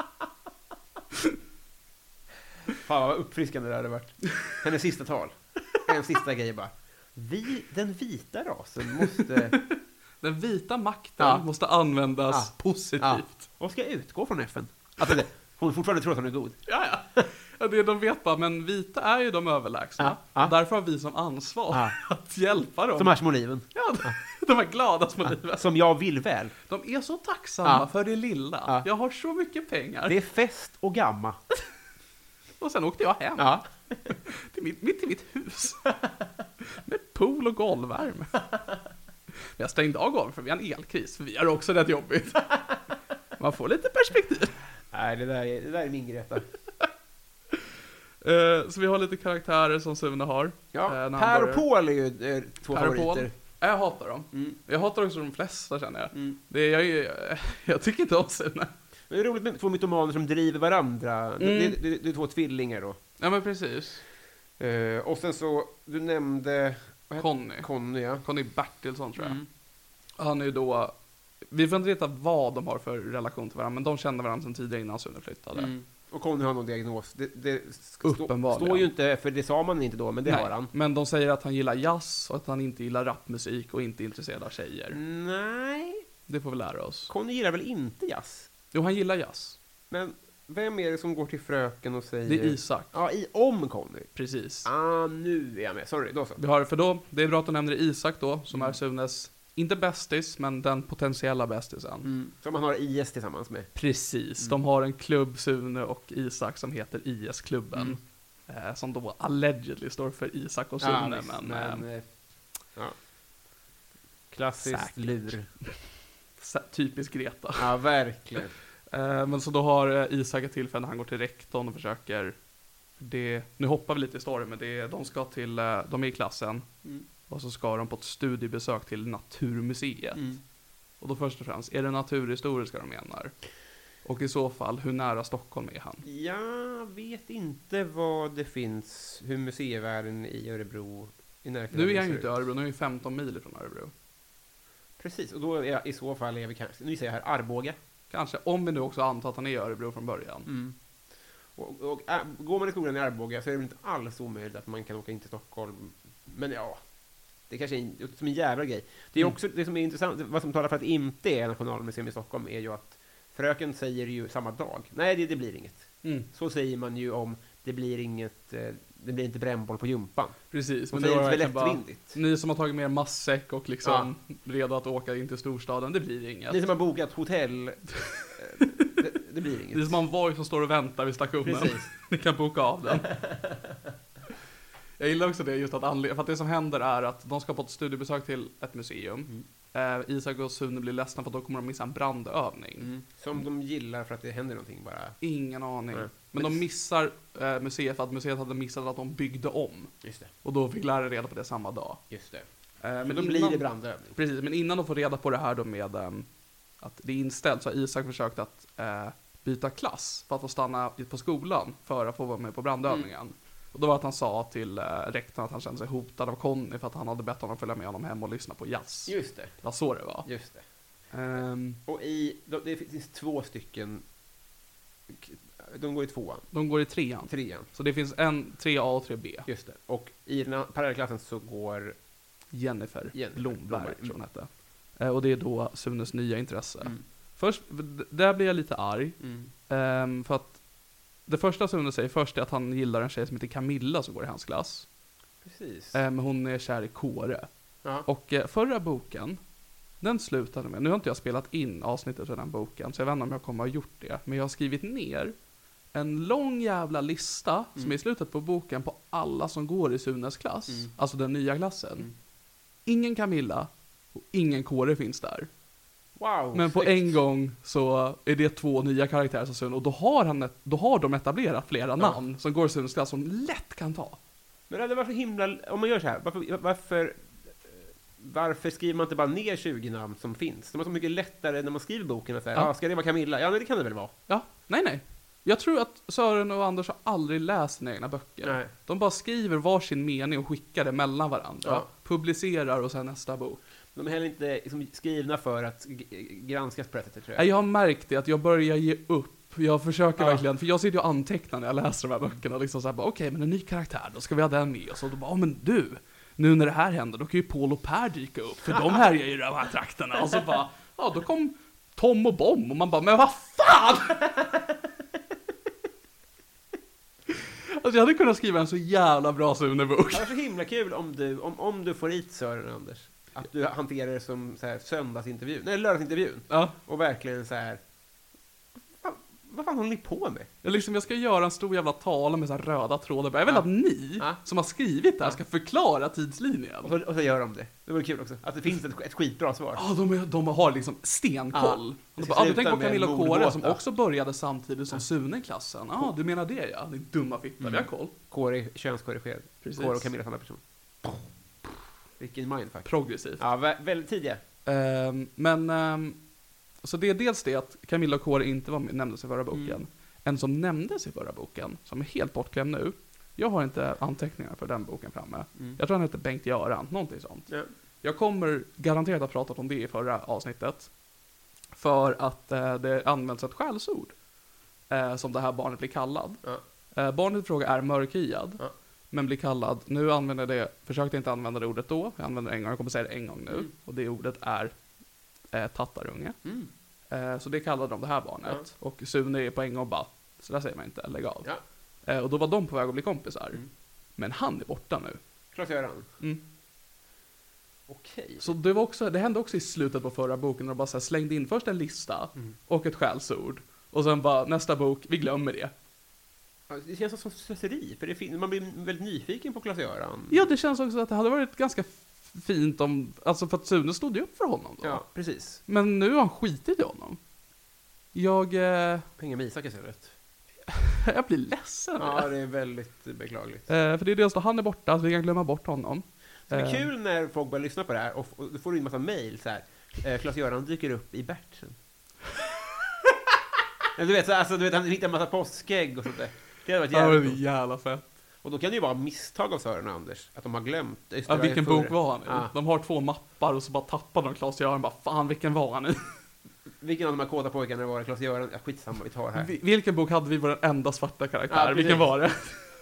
Fan vad uppfriskande det hade varit. Hennes sista tal. En sista grej bara. Den vita rasen måste... Den vita makten måste användas positivt. Ja. Och ska utgå från FN. Alltså hon fortfarande tror att hon är god. Ja. Det de vet bara, men vita är ju de överlägsna. Och därför har vi som ansvar att hjälpa dem. Som här små liven. Ja, de är glada små liven. Som jag vill väl. De är så tacksamma för det lilla. Jag har så mycket pengar. Det är fest och gamma. Och sen åkte jag hem. Till mitt hus. Med pool och golvvärme. Men jag stängde av golvet för vi har en elkris. För vi har också rätt jobbigt. Man får lite perspektiv. Nej, det där är min Greta. Så vi har lite karaktärer som Sune har. Ja, Per och Paul är ju två favoriter. Jag hatar dem. Jag hatar också de flesta, känner jag. Jag tycker inte om Sune. Det är roligt med två mytomaner som driver varandra. Det är två tvillingar då. Ja, men precis. Och sen så, du nämnde... Conny, ja. Conny Bertilsson, tror jag. Han är ju då... Vi får inte veta vad de har för relation till varandra, men de kände varandra sedan tidigare innan Sune flyttade. Och Conny har någon diagnos. Det står ju inte, för det sa man inte då, men det har han. Men de säger att han gillar jazz och att han inte gillar rapmusik och inte är intresserad av tjejer. Nej. Det får vi lära oss. Conny gillar väl inte jazz? Jo, han gillar jazz. Men vem är det som går till fröken och säger... Det är Isak. Ja, om Conny. Precis. Nu är jag med. Sorry, då så. Det är bra att du nämner Isak då, som är Sunes, inte bästis, men den potentiella bästisen. Som man har IS tillsammans med. Precis. De har en klubb, Sune och Isak, som heter IS-klubben. Som då allegedly står för Isak och Sune. Klassiskt säkert. lur. Typisk Greta. Ja, verkligen. Men så då har Isak ett tillfälle när han går till rektorn och försöker nu hoppar vi lite i storyn, men de är i klassen och så ska de på ett studiebesök till Naturmuseet. Och då först och främst, är det naturhistoriska de menar? Och i så fall, hur nära Stockholm är han? Jag vet inte vad det finns, hur museivärlden i Örebro i närheten. Nu är han ju inte i Örebro, nu är han 15 mil från Örebro. Precis, och då är i så fall är vi kanske, nu säger jag här, Arboga. Kanske, om vi nu också antar att han är i Örebro från början. Och går man i skolan i Arboga så är det inte alls omöjligt att man kan åka in till Stockholm. Men ja, det kanske är som en jävla grej. Det är också det som är intressant, vad som talar för att det inte är Nationalmuseum i Stockholm är ju att fröken säger ju samma dag. Nej, det blir inget. Så säger man ju om det blir inget, det blir inte brännboll på jumpan. Precis, men det är inte lättvindigt. Ni som har tagit med matsäck och liksom redo att åka in till storstaden, det blir inget. Ni som har bokat hotell, det blir inget. Det är som en Voi som står och väntar vid stationen. Precis. Ni kan boka av den. Jag gillar också det, just för att det som händer är att de ska på ett studiebesök till ett museum. Isak och Sune blir ledsna för att då kommer de missa en brandövning. Som de gillar för att det händer någonting bara. Ingen aning. Men de missar museet för att museet hade missat att de byggde om. Just det. Och då fick lärare reda på det samma dag. Just det. Men då blir det brandövning. Precis, men innan de får reda på det här då med att det är inställt, så har Isak försökt att byta klass för att få stanna på skolan för att få vara med på brandövningen. Och då var att han sa till rektorn att han kände sig hotad av Conny för att han hade bett honom följa med honom hem och lyssna på jazz. Just det. Det var så det var. Just det. Och det finns 2 stycken. De går i 2:an. De går i 3:an. 3:an. Så det finns en 3A och 3B. Just det. Och i den parallellklassen så går Jennifer Blomberg, tror hon hette. Och det är då Sunes nya intresse. Först, där blir jag lite arg. För att det första Sune säger först är att han gillar en tjej som heter Camilla som går i hans klass. Precis. Men hon är kär i Kåre. Och förra boken, den slutade med, nu har inte jag spelat in avsnittet för den boken, så jag vet inte om jag kommer att ha gjort det. Men jag har skrivit ner en lång jävla lista som är i slutet på boken på alla som går i Sunes klass. Alltså den nya klassen. Ingen Camilla och ingen Kåre finns där. Wow, men på en gång så är det 2 nya karaktärer som Sune, och då har de etablerat flera namn som går i Sunes klass som lätt kan ta. Men det var så himla, om man gör så här, varför varför skriver man inte bara ner 20 namn som finns? Det är så mycket lättare när man skriver boken att säga, ska det vara Camilla? Ja, nej, det kan det väl vara. Ja, nej. Jag tror att Sören och Anders har aldrig läst sina egna böcker. Nej. De bara skriver varsin mening och skickar det mellan varandra. Ja. Publicerar och sen nästa bok. De är heller inte liksom skrivna för att granskas på det sättet, tror jag. Jag har märkt det, att jag börjar ge upp. Jag försöker verkligen, för jag sitter ju och antecknar när jag läser de här böckerna. Liksom såhär, okej, men en ny karaktär, då ska vi ha den med oss. Och då bara, men du, nu när det här händer, då kan ju Paul och Per dyka upp. För de här är ju i de här trakterna. Och så bara, då kom Tom och Bom. Och man bara, men vad fan! Alltså jag hade kunnat skriva en så jävla bra Sune-bok. Det var så himla kul om du får hit Sören, Anders. Att du hanterar det som så här, söndagsintervjun, nej, lördagsintervjun. Ja. Och verkligen så här. Vad fan håller ni på med? Jag ska göra en stor jävla tala med så här röda trådar. Jag vill att ni som har skrivit det här ska förklara tidslinjen. Och så gör de det. Det vore kul också. Att det finns ett skitbra svar. Ja, de har liksom stenkoll. Du tänker på Camilla och Kåre som också började samtidigt som Sune i klassen. Ja, du menar det, ja. Din dumma fitta, vi har koll. Kåre könskorrigerad. Precis. Kåre och Camilla samma person. Vilken mindfuck. Progressivt. Ja, väldigt tidiga. Så det är dels det att Camilla och Kåre inte nämndes i förra boken. En som nämndes i förra boken, som är helt bortklämd nu. Jag har inte anteckningar för den boken framme. Jag tror han heter Bengt-Göran, någonting sånt. Ja. Jag kommer garanterat att prata om det i förra avsnittet. För att det används ett skällsord som det här barnet blir kallad. Ja. Barnet i fråga är mörkhyad. Ja. Men blir kallad, försökte inte använda det ordet då. Jag använder det en gång, jag kommer säga det en gång nu. Och det ordet är tattarunge. Så det kallade de det här barnet. Och Sune är på en gång bara, så där säger man inte, lägg av. Ja. Och då var de på väg att bli kompisar. Men han är borta nu. Klas-Göran. Okej. Så det hände också i slutet på förra boken när de bara så här slängde in först en lista och ett skällsord. Och sen bara, nästa bok, vi glömmer det. Det känns som slöseri, för man blir väldigt nyfiken på Klas-Göran. Ja, det känns också att det hade varit ganska fint om, alltså för att Sune stod ju upp för honom då. Ja, precis. Men nu har han skitit i honom. Pengar med Isak är så rätt. Jag blir ledsen. Ja, det är väldigt beklagligt. För det är dels då han är borta, så vi kan glömma bort honom. Det är kul när folk börjar lyssna på det här och du får in en massa mejl så här. Klas-Göran dyker upp i Bertsen. Du vet, han hittar en massa påskägg och sånt där. Det hade varit jävla fett. Och då kan det ju vara misstag av Sören och Anders att de har glömt. Ja, vilken bok var han i? Ja. De har 2 mappar och så bara tappar de Klas-Göran. Bara, fan, vilken var han i? Vilken av de här kåta pojkarna var det? Klas-Göran? Ja, skitsamma, vi tar här. Vilken bok hade vi vår enda svarta karaktär? Ja, vilken var det?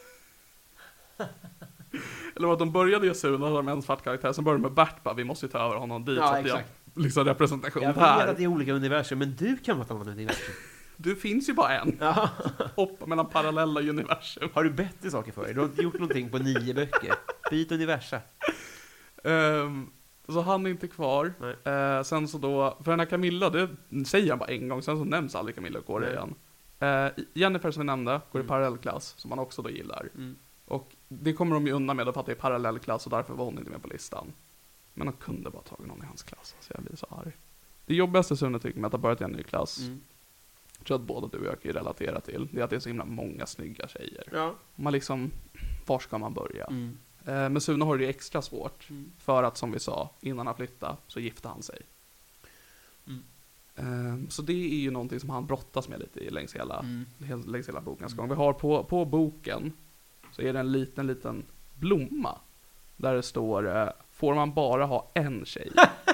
Eller att de började ju Sune och hade de en svart karaktär. Sen började de med Bert, bara, vi måste ju ta över honom dit. Ja, så att exakt. Liksom representation jag här. vet att det är olika universum, men du kan vara ett annat universum. Du finns ju bara en. Ja. Hoppa mellan parallella universum. Har du bättre saker för dig? Du har inte gjort någonting på 9 böcker. Byt universum. Så han är inte kvar. Sen så då, för den här Camilla, det säger han bara en gång. Sen så nämns aldrig Camilla och Kåre igen. Jennifer som vi nämnde går i parallellklass, som han också då gillar. Och det kommer de ju undan med för att det är parallellklass och därför var hon inte med på listan. Men de kunde bara tagit någon i hans klass. Så jag blir så arg. Det jobbigaste Sune tycker med att ha börjat i en ny klass, jag tror att båda du och jag kan relatera till, det är att det är så himla många snygga tjejer. Ja. Man liksom, var ska man börja? Men Sune har det extra svårt. För att, som vi sa, innan han flyttade så gifte han sig. Så det är ju någonting som han brottas med lite längs hela bokens gång. Vi har på boken så är det en liten blomma där det står, får man bara ha en tjej?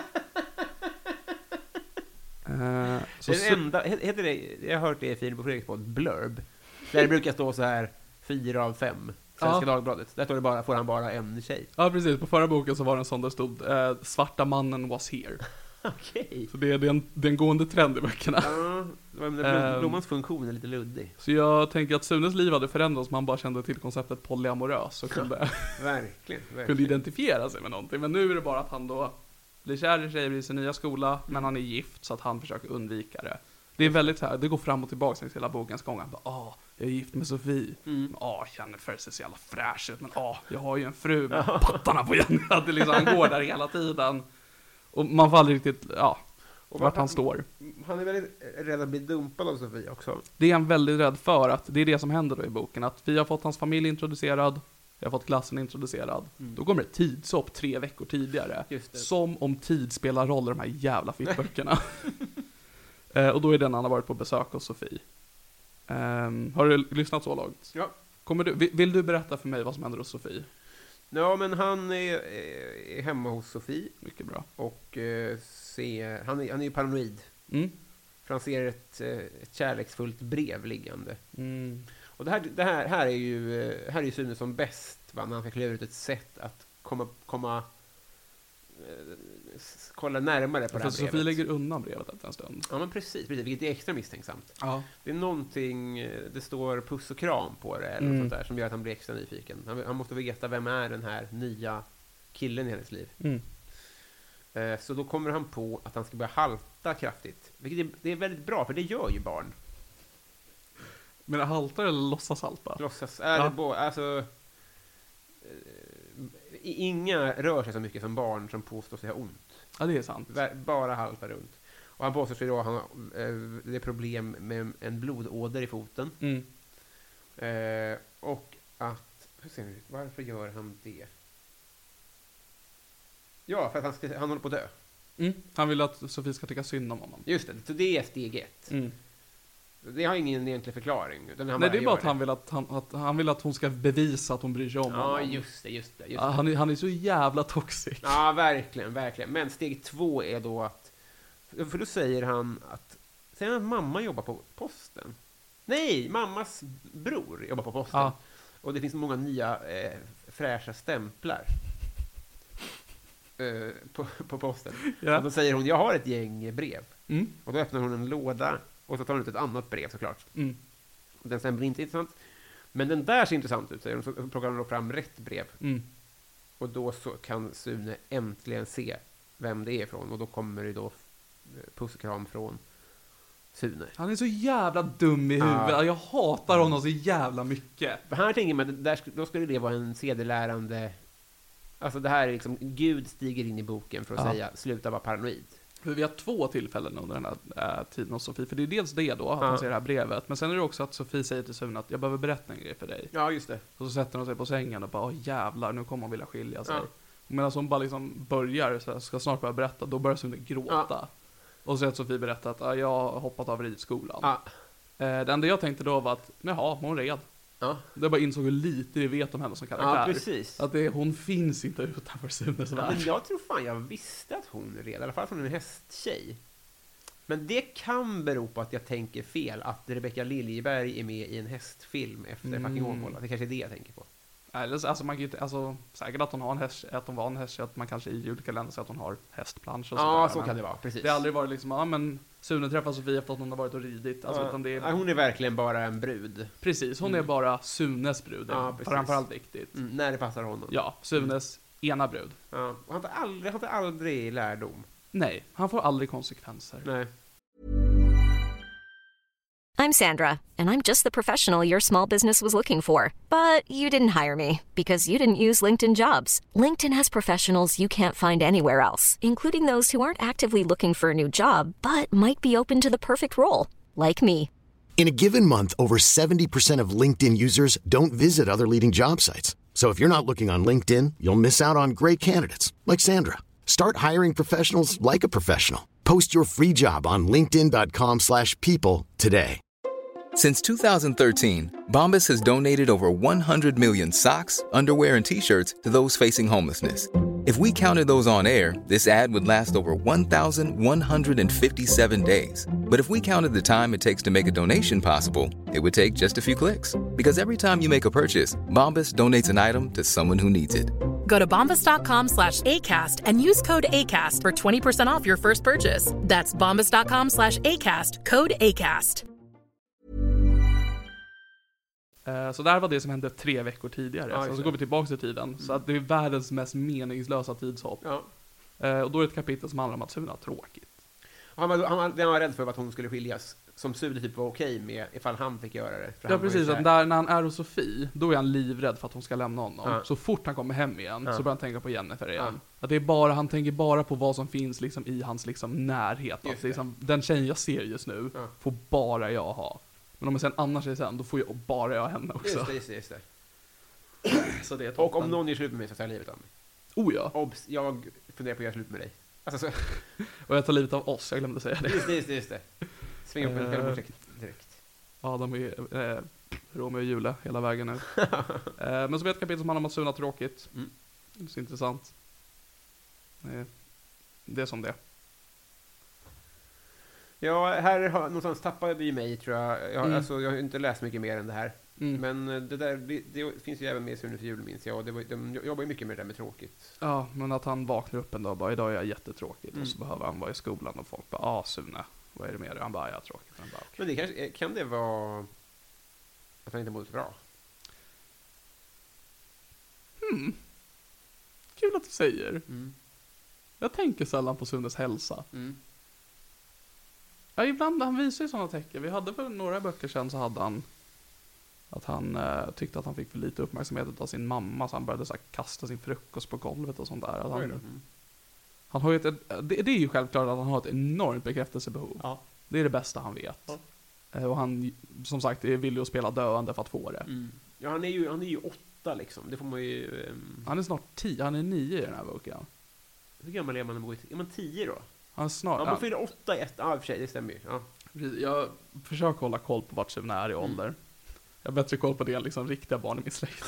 Det enda, heter det, jag har hört det i Filip och Fredrik på blurb. Där det brukar stå så här 4 av 5. Svenska Dagbladet. Där står det bara, får han bara en tjej. Ja, precis. På förra boken så var det en sån där stod svarta mannen was here. Okej. Så det är en gående trend i böckerna. Ja, blommans funktion är lite luddig. Så jag tänker att Sunes liv hade förändrats om han bara kände till konceptet polyamorös och kunde, verkligen. kunde identifiera sig med någonting. Men nu är det bara att han då blir kär i sig i sin nya skola, men han är gift så att han försöker undvika det. Det är väldigt så här, det går fram och tillbaka i hela bokens gång. Han bara, jag är gift med Sofie. Jennifer ser så jävla fräsch ut, men jag har ju en fru med pattarna på Jennifer. Liksom, han går där hela tiden. Och man får aldrig riktigt, vart han står. Han är väldigt rädd att bli dumpad av Sofie också. Det är han väldigt rädd för, att det är det som händer då i boken. Att vi har fått hans familj introducerad. jag har fått klassen introducerad. Då kommer det tidshopp 3 veckor tidigare. Som om tid spelar roll i de här jävla fittböckerna. Och då är den han har varit på besök hos Sofie. Har du lyssnat så långt? Ja. Vill du berätta för mig vad som händer hos Sofie? Ja, men han är hemma hos Sofie. Mycket bra. Och han är ju paranoid. För han ser ett kärleksfullt brev liggande. Och det här är ju Sune som bäst, va? När han kan klura ut ett sätt att kolla närmare på det här brevet. Sofie lägger undan brevet en stund. Ja, men precis, vilket är extra misstänksamt. Ja. Det är någonting, det står puss och kram på det eller något sånt där, som gör att han blir extra nyfiken. Han måste veta vem är den här nya killen i hennes liv. Så då kommer han på att han ska börja halta kraftigt. Det är väldigt bra, för det gör ju barn. Men det haltar eller låtsas halta? Låtsas, alltså... Inga rör sig så mycket som barn som påstår sig ha ont. Ja, det är sant. Bara haltar runt. Och han påstår sig då han har det är problem med en blodåder i foten. Och att... Varför gör han det? Ja, för att han håller på att dö. Han vill att Sofie ska tycka synd om honom. Just det, så det är steg 1. Det har ingen egentlig förklaring. Nej, det är bara att han vill att hon ska bevisa att hon bryr sig om honom. Ja, just det. Han är så jävla toxic. Ja, verkligen. Men steg 2 är då att... För då säger han att mamma jobbar på posten. Nej, mammas bror jobbar på posten. Ja. Och det finns många nya fräscha stämplar på posten. Ja. Och då säger hon, jag har ett gäng brev. Och då öppnar hon en låda och så tar hon ut ett annat brev såklart. Den sen blir inte intressant. Men den där ser intressant ut, säger hon. Så plockar hon då fram rätt brev. Och då så kan Sune äntligen se vem det är ifrån. Och då kommer det då puss och kram från Sune. Han är så jävla dum i huvudet. Ja. Jag hatar honom så jävla mycket. Här tänker man, då skulle det vara en sedelärande... Alltså det här är liksom, Gud stiger in i boken för att säga, sluta vara paranoid. För vi har 2 tillfällen under den här tiden hos Sofie. För det är dels det då, att han ser det här brevet. Men sen är det också att Sofie säger till Sune att jag behöver berätta en grej för dig. Ja, just det. Och så sätter hon sig på sängen och bara, jävlar, nu kommer hon vilja skilja sig. Men alltså hon bara liksom börjar, så ska snart börja berätta, då börjar Sune gråta. Och så att Sofie berättat att jag har hoppat av ridskolan. Det enda jag tänkte då var att, jaha, hon red. Det bara insåg hur lite vi vet om henne som karaktär. Ja, precis. Att hon finns inte utanför Sunes värld. Men jag tror fan jag visste att hon red. I alla fall att hon är en hästtjej. Men det kan bero på att jag tänker fel. Att Rebecca Liljeberg är med i en hästfilm efter fucking Åmål. Det kanske är det jag tänker på. Alltså man kan ju säkert att hon har en häst, att hon var en häst, att man kanske i julkalendern säger att hon har hästplansch och ja, så kan det vara, precis. Det har aldrig varit liksom, men Sune träffar Sofie efter att hon har varit och ridit. Alltså, utan det är... hon är verkligen bara en brud. Precis, hon är bara Sunes brud. Framförallt viktigt. När det passar honom. Ja, Sunes ena brud. Ja, och han tar aldrig lärdom. Nej, han får aldrig konsekvenser. Nej. I'm Sandra, and I'm just the professional your small business was looking for. But you didn't hire me because you didn't use LinkedIn Jobs. LinkedIn has professionals you can't find anywhere else, including those who aren't actively looking for a new job, but might be open to the perfect role, like me. In a given month, over 70% of LinkedIn users don't visit other leading job sites. So if you're not looking on LinkedIn, you'll miss out on great candidates, like Sandra. Start hiring professionals like a professional. Post your free job on linkedin.com/people today. Since 2013, Bombas has donated over 100 million socks, underwear, and T-shirts to those facing homelessness. If we counted those on air, this ad would last over 1,157 days. But if we counted the time it takes to make a donation possible, it would take just a few clicks. Because every time you make a purchase, Bombas donates an item to someone who needs it. Go to bombas.com/ACAST and use code ACAST for 20% off your first purchase. That's bombas.com/ACAST, code ACAST. Så där var det som hände 3 veckor tidigare. Så går vi tillbaka till tiden. Så att det är världens mest meningslösa tidshopp. Och då är det ett kapitel som handlar om att Sune har tråkigt. Han var rädd för att hon skulle skiljas. Som Sune typ var okej med ifall han fick göra det. Ja, precis. Att när han är hos Sofie, då är han livrädd för att hon ska lämna honom. Så fort han kommer hem igen så börjar han tänka på Jennifer igen. Att det är bara, han tänker bara på vad som finns liksom i hans liksom närhet. Att liksom, den tjejen jag ser just nu får bara jag ha. Men om jag sen annars är sen, då får jag bara jag henne också. Just det. Så det är Och om någon gör slut med mig så tar jag livet av mig. Oh ja. Obs, jag funderar på att göra slut med dig. Alltså så. Och jag tar livet av oss, jag glömde säga det. Just det. Svinga upp en självmordsrekt direkt. Ja, de är Romeo och Julia hela vägen nu. Men så blir ett kapitel som handlar om att Suna tråkigt. Det är så intressant. Det är som det. Ja, här har någonstans tappade ju mig, tror jag. Alltså, jag har inte läst mycket mer än det här. Men det finns ju även med Sune för jul, minns jag. Och de jobbar ju mycket med det där med tråkigt. Ja, men att han vaknar upp en dag och bara, idag är jag jättetråkigt. Och så behöver han vara i skolan och folk bara, Sune, vad är det med dig? Han bara, jag är tråkigt. Han bara, okay. Men det kanske, kan det vara att han inte mår så bra? Kul att du säger. Jag tänker sällan på Sunes hälsa. Ja, ibland, han visar ju sådana tecken. Vi hade för några böcker sedan så hade han att han tyckte att han fick för lite uppmärksamhet av sin mamma, så han började så här, kasta sin frukost på golvet och sånt där. Att han har ju det är ju självklart att han har ett enormt bekräftelsebehov. Ja. Det är det bästa han vet. Ja. Och han, som sagt, är villig att spela döende för att få det. Ja, han är ju 8 liksom. Det får man ju... Han är snart 10, han är 9 i den här boken. Hur gammal är man? Är man 10 då? Han är snart... Ja, man fyller 8 i ett... Ja, för sig, det stämmer ju. Ja. Jag försöker hålla koll på vart Sune är i ålder. Jag har bättre koll på det än liksom riktiga barn i min släkt.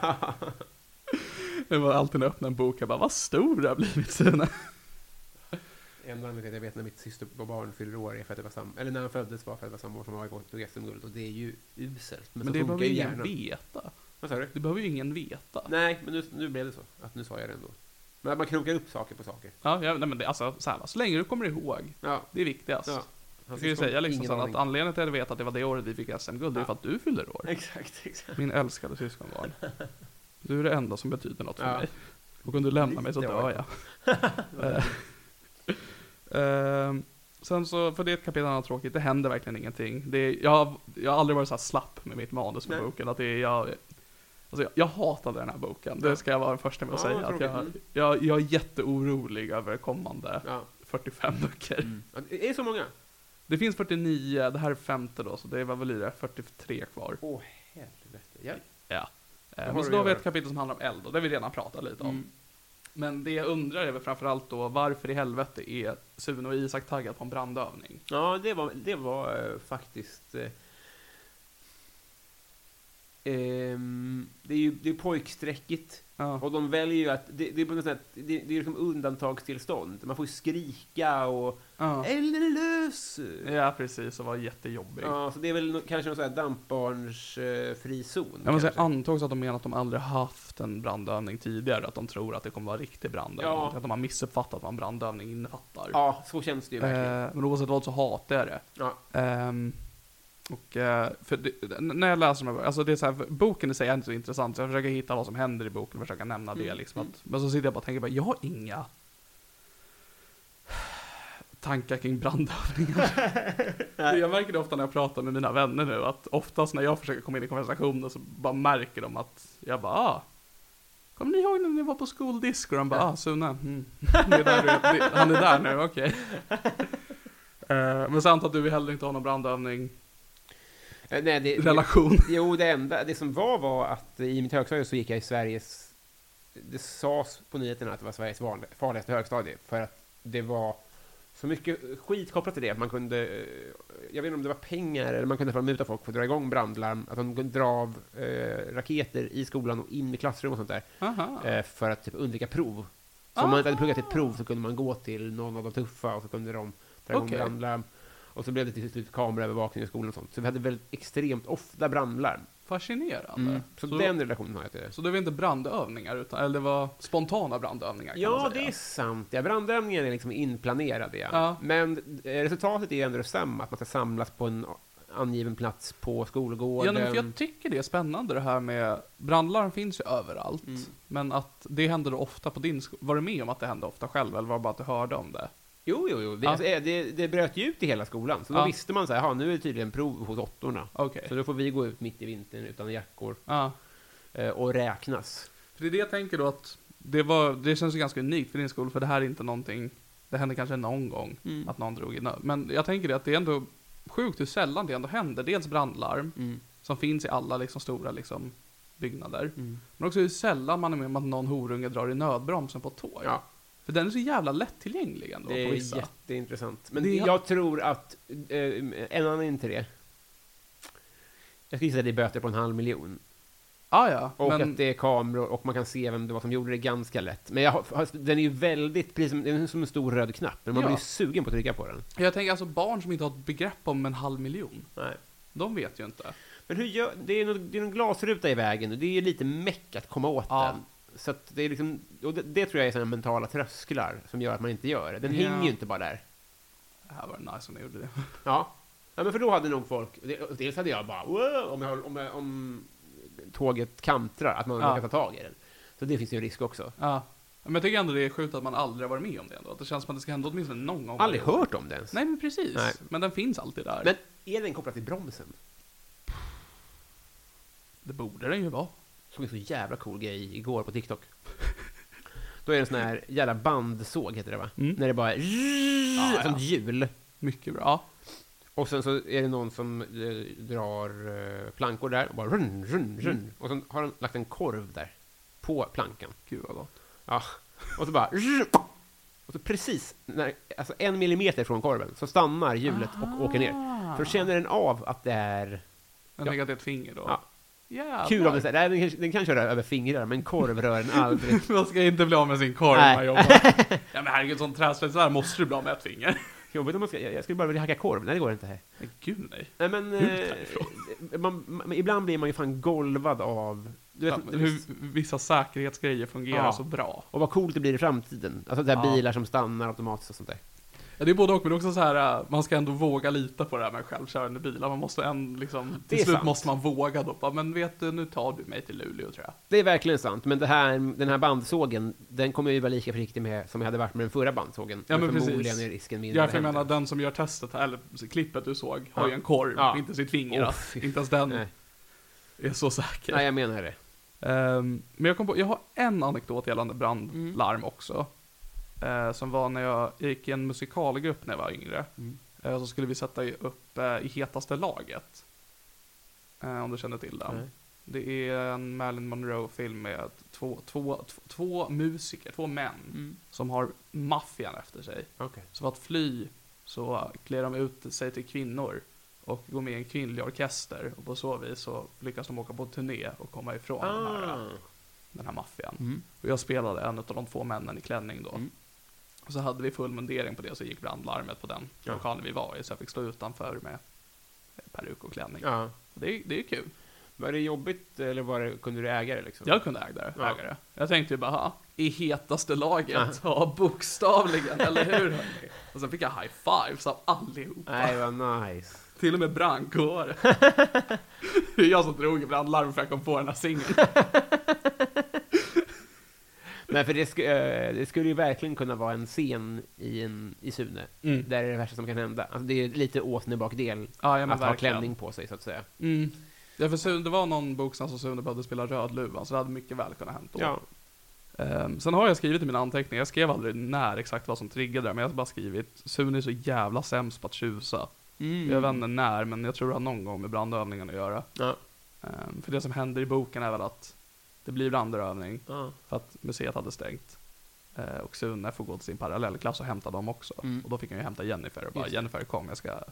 Det var alltid när jag öppnade en bok, jag bara, vad stor det har blivit, Sune. Enda anledningen att jag vet när mitt systerbarn fyller år är för att det var samma... Eller när han föddes var för att det var samma år som han var på SM-guld. Och det är ju uselt. Men det behöver ju ingen veta. Vad sa du? Det behöver ju ingen veta. Nej, men nu blev det så. Att nu sa jag det ändå. Men man krokar upp saker på saker. Ja, nej, men det, alltså, så länge du kommer ihåg. Ja. Det är viktigast. Ja. Jag kan ju säga liksom så att anledningen till att jag vet att det var det året vi fick SM-guld, det är för att du fyller år. Exakt. Min älskade syskonbarn. Du är det enda som betyder något för mig. Och om du lämnar mig så dör jag. Sen så, för det är ett kapitel annat tråkigt, det händer verkligen ingenting. Jag har aldrig varit så här slapp med mitt manus med boken. Att det är, jag hatade den här boken. Det ska jag vara den första med att säga. Att jag är jätteorolig över kommande 45 böcker. Är det så många? Det finns 49, det här är 5:e då, så det var väl i det 43 kvar. Helvete. Ja. Men så då har vi ett kapitel som handlar om eld, och det har vi redan pratat lite om. Men det jag undrar är väl framförallt då, varför i helvete är Sune och Isak taggad på en brandövning? Ja, det var faktiskt... det är pojksträckigt. Och de väljer ju att det är på något sätt, det är liksom undantagstillstånd. Man får ju skrika och elden är lös. Ja, precis, och var jättejobbig. Ja, så det är väl kanske någon sån här dampbarns frizon. Jag antogs att de menar att de aldrig haft en brandövning tidigare, att de tror att det kommer vara riktig brandövning. Att de har missuppfattat vad en brandövning innefattar. Ja, så känns det ju verkligen. Men oavsett vad så hatar jag det. Ja. Och för när jag läser de här, alltså det är så här, boken i sig är inte så intressant, så jag försöker hitta vad som händer i boken och försöka nämna det liksom. Men så sitter jag bara och tänker, jag har inga tankar kring brandövningar. Jag märker det ofta när jag pratar med mina vänner nu, att oftast när jag försöker komma in i konversationer så bara märker de att jag bara, kommer ni ihåg när ni var på skoldisco? Och de bara, Sune, han är där nu, okej. Men så antar att du vill heller inte ha någon brandövning. Nej, relation. Det som var att i mitt högstadie så gick jag i Sveriges... Det sades på nyheterna att det var Sveriges farligaste högstadie. För att det var så mycket skit kopplat till det. Man kunde... Jag vet inte om det var pengar eller man kunde få muta folk för att dra igång brandlarm. Att de kunde dra av raketer i skolan och in i klassrum och sånt där. För att typ undvika prov. Så om man inte hade pluggat ett prov så kunde man gå till någon av de tuffa och så kunde de dra igång brandlarm. Och så blev det till slut kameraövervakning i skolan och sånt. Så vi hade väldigt extremt ofta brandlarm. Fascinerande. Så den relationen har jag till det. Så det var inte brandövningar, eller det var spontana brandövningar? Ja, det är sant. Ja, brandövningar är liksom inplanerade. Ja. Men resultatet är ändå detsamma. Att man ska samlas på en angiven plats på skolgården. Ja, för jag tycker det är spännande det här med... Brandlarm finns ju överallt. Men att det händer då ofta på din skola. Var du med om att det hände ofta själv? Eller var det bara att du hörde om det? Jo. Det bröt ju ut i hela skolan. Så då visste man så här, nu är det tydligen prov hos 8:orna. Okay. Så då får vi gå ut mitt i vintern utan jackor. Och räknas. För det är det jag tänker då att det känns ju ganska unikt för din skola. För det här är inte någonting, det händer kanske någon gång att någon drog in. Men jag tänker det att det är ändå sjukt hur sällan det ändå händer. Dels brandlarm som finns i alla liksom stora liksom byggnader. Men också hur sällan man är med om att någon horunge drar i nödbromsen på ett tåg. Ja. För den är så jävla lättillgänglig ändå Det på är vissa. jätteintressant. Men Det- jag tror att en annan till det. Jag skulle säga att det är böter på 500 000. Ja. Och Men att det är kameror och man kan se vem det var som gjorde det ganska lätt. Men den är ju väldigt, precis som, den är som en stor röd knapp. Men man Ja. blir ju sugen på att trycka på den. jag tänker alltså barn som inte har ett begrepp om 500 000. Nej. De vet ju inte. Men det är någon glasruta i vägen och det är ju lite meck att komma åt Ja. den. Så att det är liksom, och det tror jag är sådana mentala trösklar som gör att man inte gör det. Den hänger ju inte bara där. Det här var nice om ni gjorde det. Ja, men för då hade nog folk, dels hade jag bara, wow, om tåget kantrar, att man kan ta tag i den. Så det finns ju en risk också. Ja. Men jag tycker ändå det är sjukt att man aldrig har varit med om det ändå. Att det känns som att det ska hända åtminstone någon gång. Aldrig hört om det ens. Nej, men precis. Nej. Men den finns alltid där. Men är den kopplad till bromsen? Det borde den ju vara. Såg en så jävla cool grej igår på TikTok. Då är det en sån här jävla bandsåg, heter det va? När det bara är som hjul. Mycket bra. Ja. Och sen så är det någon som drar plankor där och bara run. Och sen har han lagt en korv där på plankan. Gud vad gott. Ja. Och så bara och så precis alltså 1 millimeter från korven så stannar hjulet och åker ner. För då känner den av att det är Jag tänker att det är ett finger då. Ja. Jävlar. Kul om det säger, nej, den kan köra över fingrar, men korv rör den aldrig. Man ska inte bli av med sin korv Nej. när man jobbar. Ja men herregud, sånt träslöjd så här måste du bli av med ett finger. Jobbigt om man ska, jag skulle bara vilja hacka korv. Nej, det går inte här. Men gud nej. Nej, men ibland blir man ju fan golvad av du vet, Hur vissa säkerhetsgrejer fungerar så bra. Och vad coolt det blir i framtiden. Alltså det här bilar som stannar automatiskt och sånt där. Ja, det är både och, men också så här, man ska ändå våga lita på det här med självkörande bilar. Man måste till slut sant. måste man våga då. Men vet du, nu tar du mig till Luleå tror jag. Det är verkligen sant, men den här bandsågen, den kommer jag ju vara lika försiktig med som jag hade varit med den förra bandsågen. Ja, men förmodligen precis. är risken mindre. Jag menar, den som gör testet, eller klippet du såg, har ju en korv, inte sitt finger. Inte ens den är så säker. Nej, jag menar det. Men jag har en anekdot gällande brandlarm också. Som var när jag gick i en musikalgrupp när jag var yngre. Så skulle vi sätta upp i hetaste laget. Om du känner till den. Det är en Marilyn Monroe-film med två musiker, två män som har maffian efter sig. Okay. Så för att fly så klär de ut sig till kvinnor och går med i en kvinnlig orkester. Och på så vis så lyckas de åka på turné och komma ifrån den här maffian. Och jag spelade en av de två männen i klänning då. Och så hade vi full mundering på det, så gick brandlarmet på den lokalen vi var i. Så jag fick stå utanför med peruk och klänning. Ja. Det är kul. Var det jobbigt eller kunde du äga det liksom? Jag kunde äga det. Jag tänkte ju bara, i hetaste laget. Ja, bokstavligen, eller hur hörni? Och sen fick jag high fives av allihopa. Nej, vad nice. Till och med brandkår. Det är jag som drog i brandlarm för att jag kom på den här singeln. Nej, för det skulle ju verkligen kunna vara en scen i Sune. Där är det värsta som kan hända. Alltså det är lite åsnebakdel att ha klänning på sig, så att säga. Ja, för det var någon bok som Sune behövde spela Rödluvan, så det hade mycket väl kunnat hänt då. Ja. Sen har jag skrivit i mina anteckningar, jag skrev aldrig när exakt vad som triggade det, men jag har bara skrivit Sune är så jävla sämst på att tjusa. Jag vet inte när, men jag tror det har någon gång med brandövningen att göra. Ja. För det som händer i boken är väl att det blir brandövning för att museet hade stängt. Och Sune får gå till sin parallellklass och hämta dem också. Och då fick han ju hämta Jennifer och bara, Jennifer kom, jag ska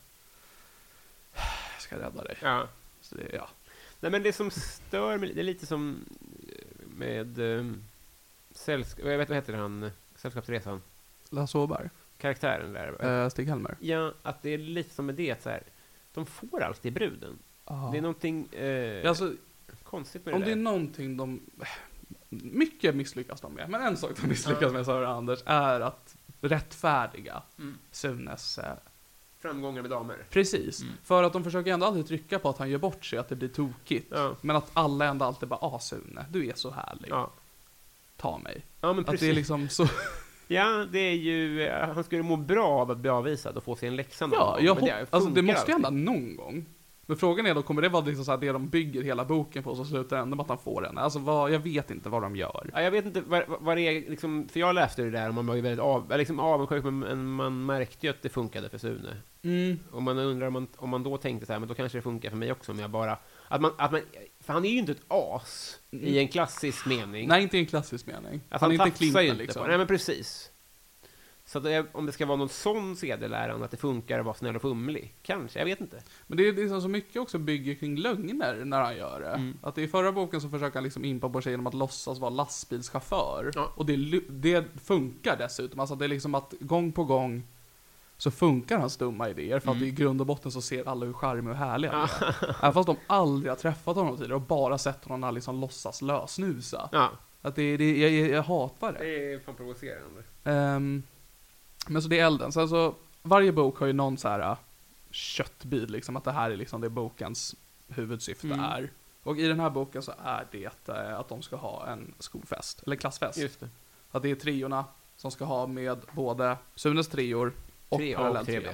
rädda dig. Ja. Så det, Nej, men det som stör mig, det är lite som med jag vet vad heter han, Sällskapsresan. Lasse Åberg. Karaktären där. Stig Helmer. Ja, att det är lite som med det så här. De får alltid bruden. Det är någonting alltså, konstigt med om det det där. är någonting mycket misslyckas de med, men en sak de misslyckas med, sa Anders, är att rättfärdiga Sunes framgångar med damer. Precis, för att de försöker ändå alltid trycka på att han gör bort sig, att det blir tokigt. Men att alla ändå alltid bara, Sune, du är så härlig. Ta mig. Ja, men att det är liksom så. Ja, det är ju, han skulle må bra av att bli avvisad och få sig en läxa. Det måste ju hända någon gång. Men frågan är då, kommer det vara liksom så här, det de bygger hela boken på, så slutar ändå med att han får den? Alltså jag vet inte vad de gör. Ja, jag vet inte vad det är, liksom, för jag läste det där och man var ju väldigt avundsjuk, men man märkte ju att det funkade för Sune. Och man undrar om man då tänkte så här, men då kanske det funkar för mig också, om jag bara att man För han är ju inte ett as i en klassisk mening. Nej, inte i en klassisk mening. Alltså, han är inte tafsar Clinton ju inte liksom. på. Nej, men precis. Så om det ska vara någon sån sedelärande att det funkar att vara snäll och fumlig. Kanske, jag vet inte. Men det är liksom så mycket också bygger kring lögner när han gör det. Att i förra boken så försöker han liksom inpå sig genom att låtsas vara lastbilschaufför. Ja. Och det funkar dessutom. Alltså det är liksom att gång på gång så funkar hans dumma idéer. För att i grund och botten så ser alla hur charmiga och härliga han är. Även fast de aldrig har träffat honom tidigare och bara sett honom när liksom låtsas lösnusa. Ja. Att jag hatar det. Det är fan provocerande. Men så det är elden. Så alltså, varje bok har ju någon så här köttbit liksom, att det här är liksom det bokens huvudsyfte är. Och i den här boken så är det att de ska ha en skolfest, eller klassfest. Just det. Att det är triorna som ska ha med både Sunes trior och parallelltrior.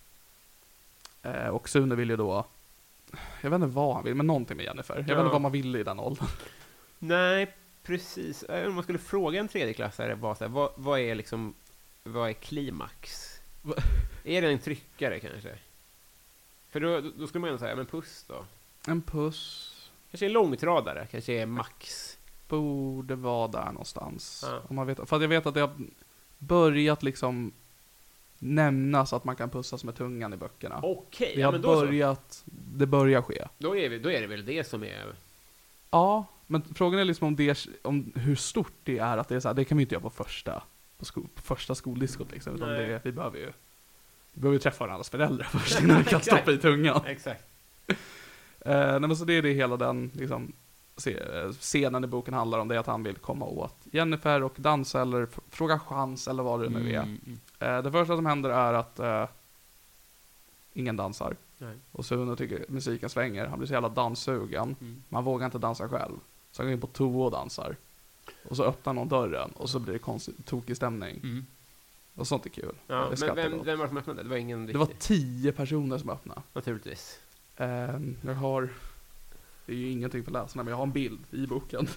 Och Sune vill ju då, jag vet inte vad han vill, men någonting med Jennifer. Jag vet inte vad man vill i den åldern. Nej, precis. Om man skulle fråga en tredjeklassare vad är klimax? Är det en tryckare kanske? För då skulle man ändå säga, men puss då? En puss. Kanske en långtradare, kanske är max. Borde vara där någonstans. Ja. Om man vet, för att jag vet att det har börjat liksom nämnas att man kan pussas med tungan i böckerna. Okej, det har men då börjat, det börjar ske. Då är det väl det som är... Ja, men frågan är liksom om hur stort det är, att det är så här, det kan vi inte göra på första skoldiskot liksom, utan vi behöver ju träffa varandras föräldrar först innan vi kan stoppa i tungan. Exakt. Nej, men så det är det hela den liksom, scenen i boken handlar om, det är att han vill komma åt Jennifer och dansa eller fråga chans eller vad det nu är. Det första som händer är att ingen dansar. Nej. Och Sune tycker musiken svänger. Han blir så jävla danssugen. Man vågar inte dansa själv. Så han går in på toa och dansar. Och så öppnar någon dörren. Och så blir det tokig stämning. Och sånt är kul. Ja, men vem var det som öppnade? Det var ingen Det var 10 personer som öppnade. Naturligtvis. Jag har... Det är ju ingenting för läsarna, men jag har en bild i boken.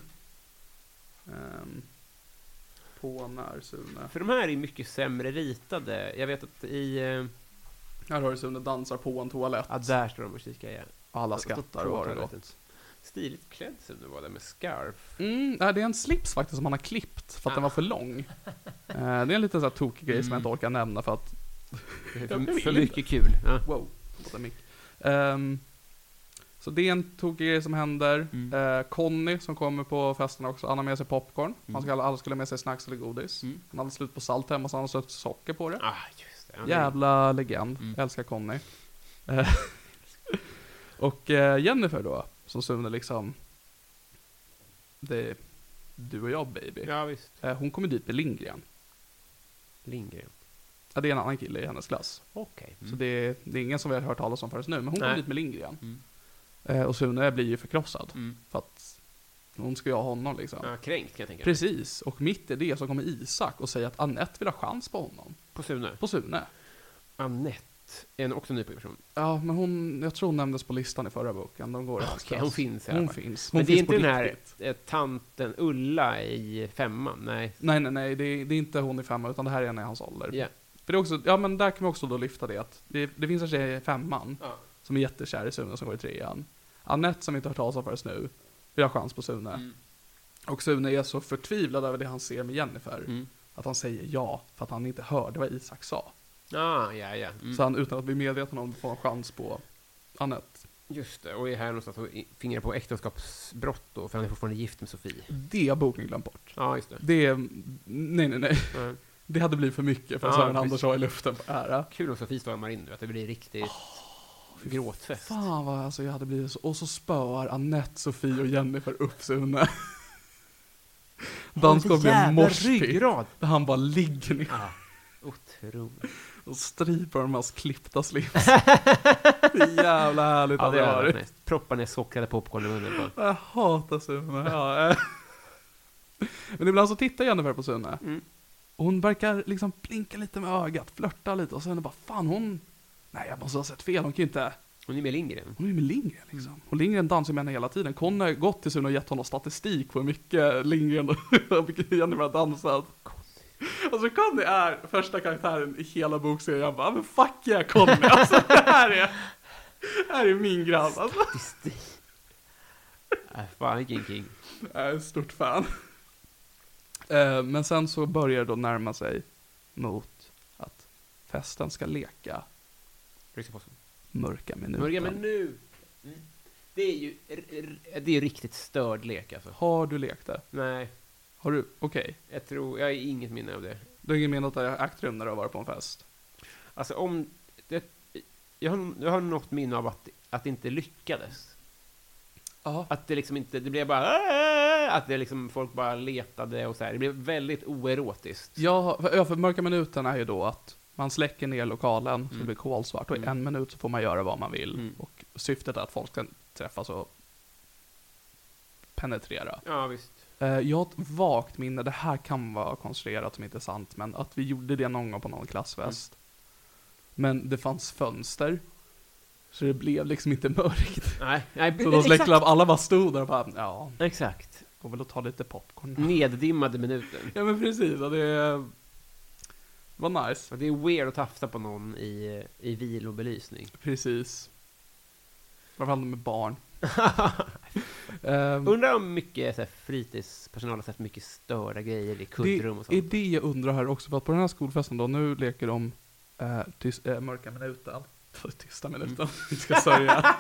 På när Sune... För de här är mycket sämre ritade. Jag vet att Här har du Sune dansar på en toalett. Ja, där står de och kikar igen. Alla skrattar och har det gott. Stiligt klädd Sune var det med scarf. Nej, det är en slips faktiskt som han har klippt för att den var för lång. Det är en liten så här tokig grej som jag inte orkar nämna för att... för mycket kul. Ja. Wow, vad är mycket. Så det är en tokig grej som händer. Conny som kommer på festen också, han har med sig popcorn. Alla skulle med sig snacks eller godis. Han hade slut på salt hemma så han har sött socker på det. Just det. Jävla legend. Älskar Conny. Och Jennifer då, som Sune liksom... Det är du och jag, baby. Ja, visst. Hon kommer dit med Lindgren. Ja, det är en annan kille i hennes klass. Okej. Så det är ingen som vi har hört talas om förrän nu, men hon kommer dit med Lindgren. Och Sune blir ju förkrossad. För att hon ska ju ha honom liksom. Ja, kränkt kan jag tänka. Precis, och mitt i det så kommer Isak och säger att Annette vill ha chans på honom. På Sune. Annette, är en också ny person? Ja, men jag tror hon nämndes på listan i förra boken. De går hon finns i alla fall. Finns. Men det är inte den här tanten Ulla i 5:an, nej. Nej, det är inte hon i 5:an, utan det här är en i hans ålder. Yeah. För det är också, ja men där kan vi också då lyfta det att det finns en tjej i 5:an som är jättekär i Sune som går i 3:an. Annette som inte har hört talas om förrän nu vill ha chans på Sune. Och Sune är så förtvivlad över det han ser med Jennifer att han säger ja för att han inte hörde vad Isak sa. Så han utan att bli medveten om får en chans på Annette. Just det, och är här någonstans och fingrar på äktenskapsbrott då, för han är fortfarande gift med Sofie. Det har boken glömt bort. Ja, just det. Nej. Det hade blivit för mycket för Sören Anders har i luften på ära. Kul om Sofie stormar in nu, att det blir riktigt gråtfest. Fan vad alltså jag hade blivit så. Och så spöar Annette, Sofie och Jennifer upp Sune. Dan ska bli en morspit. Där han bara ligger ner. Otroligt. Och stryper de hans klippta slips. Det är jävla härligt att det har varit. Nice. Proppar ner sockrade popcorn i munnen på. Jag hatar Sune. Ja. Men ibland så tittar Jennifer på Sune. Och hon verkar liksom blinka lite med ögat, flörta lite. Och sen bara, fan nej jag måste ha sett fel, hon kan inte... Hon är med Lindgren. Liksom. Och Lindgren dansar med henne hela tiden. Conny har gått till Sune och gett honom statistik på hur mycket Lindgren och Jennifer har dansat. Alltså Conny är första karaktären i hela bokserien. Jag bara, men fuck yeah Conny. Alltså det här är min grabb. Alltså. Fan, vilken king. Jag är ett stort fan. Men sen så börjar det då närma sig mot att festen ska leka Mörka minuten. Mörka minut. Det är ju det är riktigt störd lek alltså. Har du lekt det? Nej. Har du? Okej. Jag har inget minne av det. Du har ingen minne att det är ägt rum när du har varit på en fest? Alltså om det, jag har något minne av att det inte lyckades. Ja. Att det liksom inte, det blev bara att det liksom folk bara letade och så här. Det blev väldigt oerotiskt. Ja, för Mörka minuten är ju då att man släcker ner lokalen så det blir kolsvart och i 1 minut så får man göra vad man vill. Och syftet är att folk ska träffas och penetrera. Ja, visst. Jag har ett vagt minne, det här kan vara konstruerat som inte är sant, men att vi gjorde det någon gång på någon klassfest. Men det fanns fönster, så det blev liksom inte mörkt. Nej, så de släckte upp, alla bara stod där och bara, ja. Exakt. Går väl att ta lite popcorn. Neddimmade minuten. Ja men precis, och det var nice. Och det är weird att tafsa på någon i vilobelysning. Precis. Framförallt med barn. Undrar om mycket så här, fritidspersonal har sett mycket störda grejer i kuddrum och sånt. Det är det jag undrar här också, för att på den här skolfesten då, nu leker de Mörka minuten. Tysta minuten. Vi ska sörja.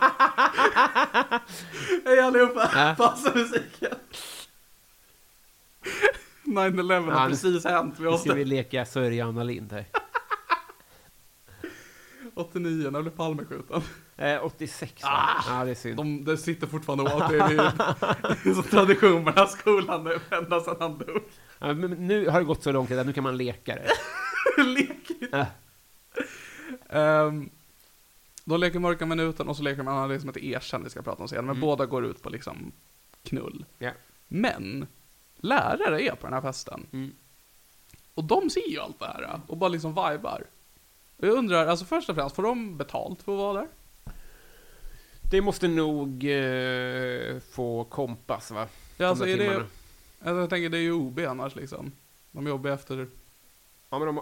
Hej allihopa, passa musiken. 9/11 har precis hänt. Nu ska vi leka Sörja Anna Lind här. 89, när blev Palme skjuten? 86. Ja, det är synd. Det sitter fortfarande åt. Det är så tradition på den här skolan nu, ända sedan han dog. Ja, men nu har det gått så långt att nu kan man leka det. Då leker Mörka minuten och så leker man det som ett erkänd vi ska prata om sen. Men båda går ut på liksom knull. Yeah. Men lärare är på den här festen. Och de ser ju allt det här och bara liksom vibar. Och jag undrar, alltså först och främst, får de betalt för att vara där? Det måste nog få kompas, va? Ja, alltså är det, alltså jag tänker det är ju OB annars liksom. De jobbar efter. Ja, men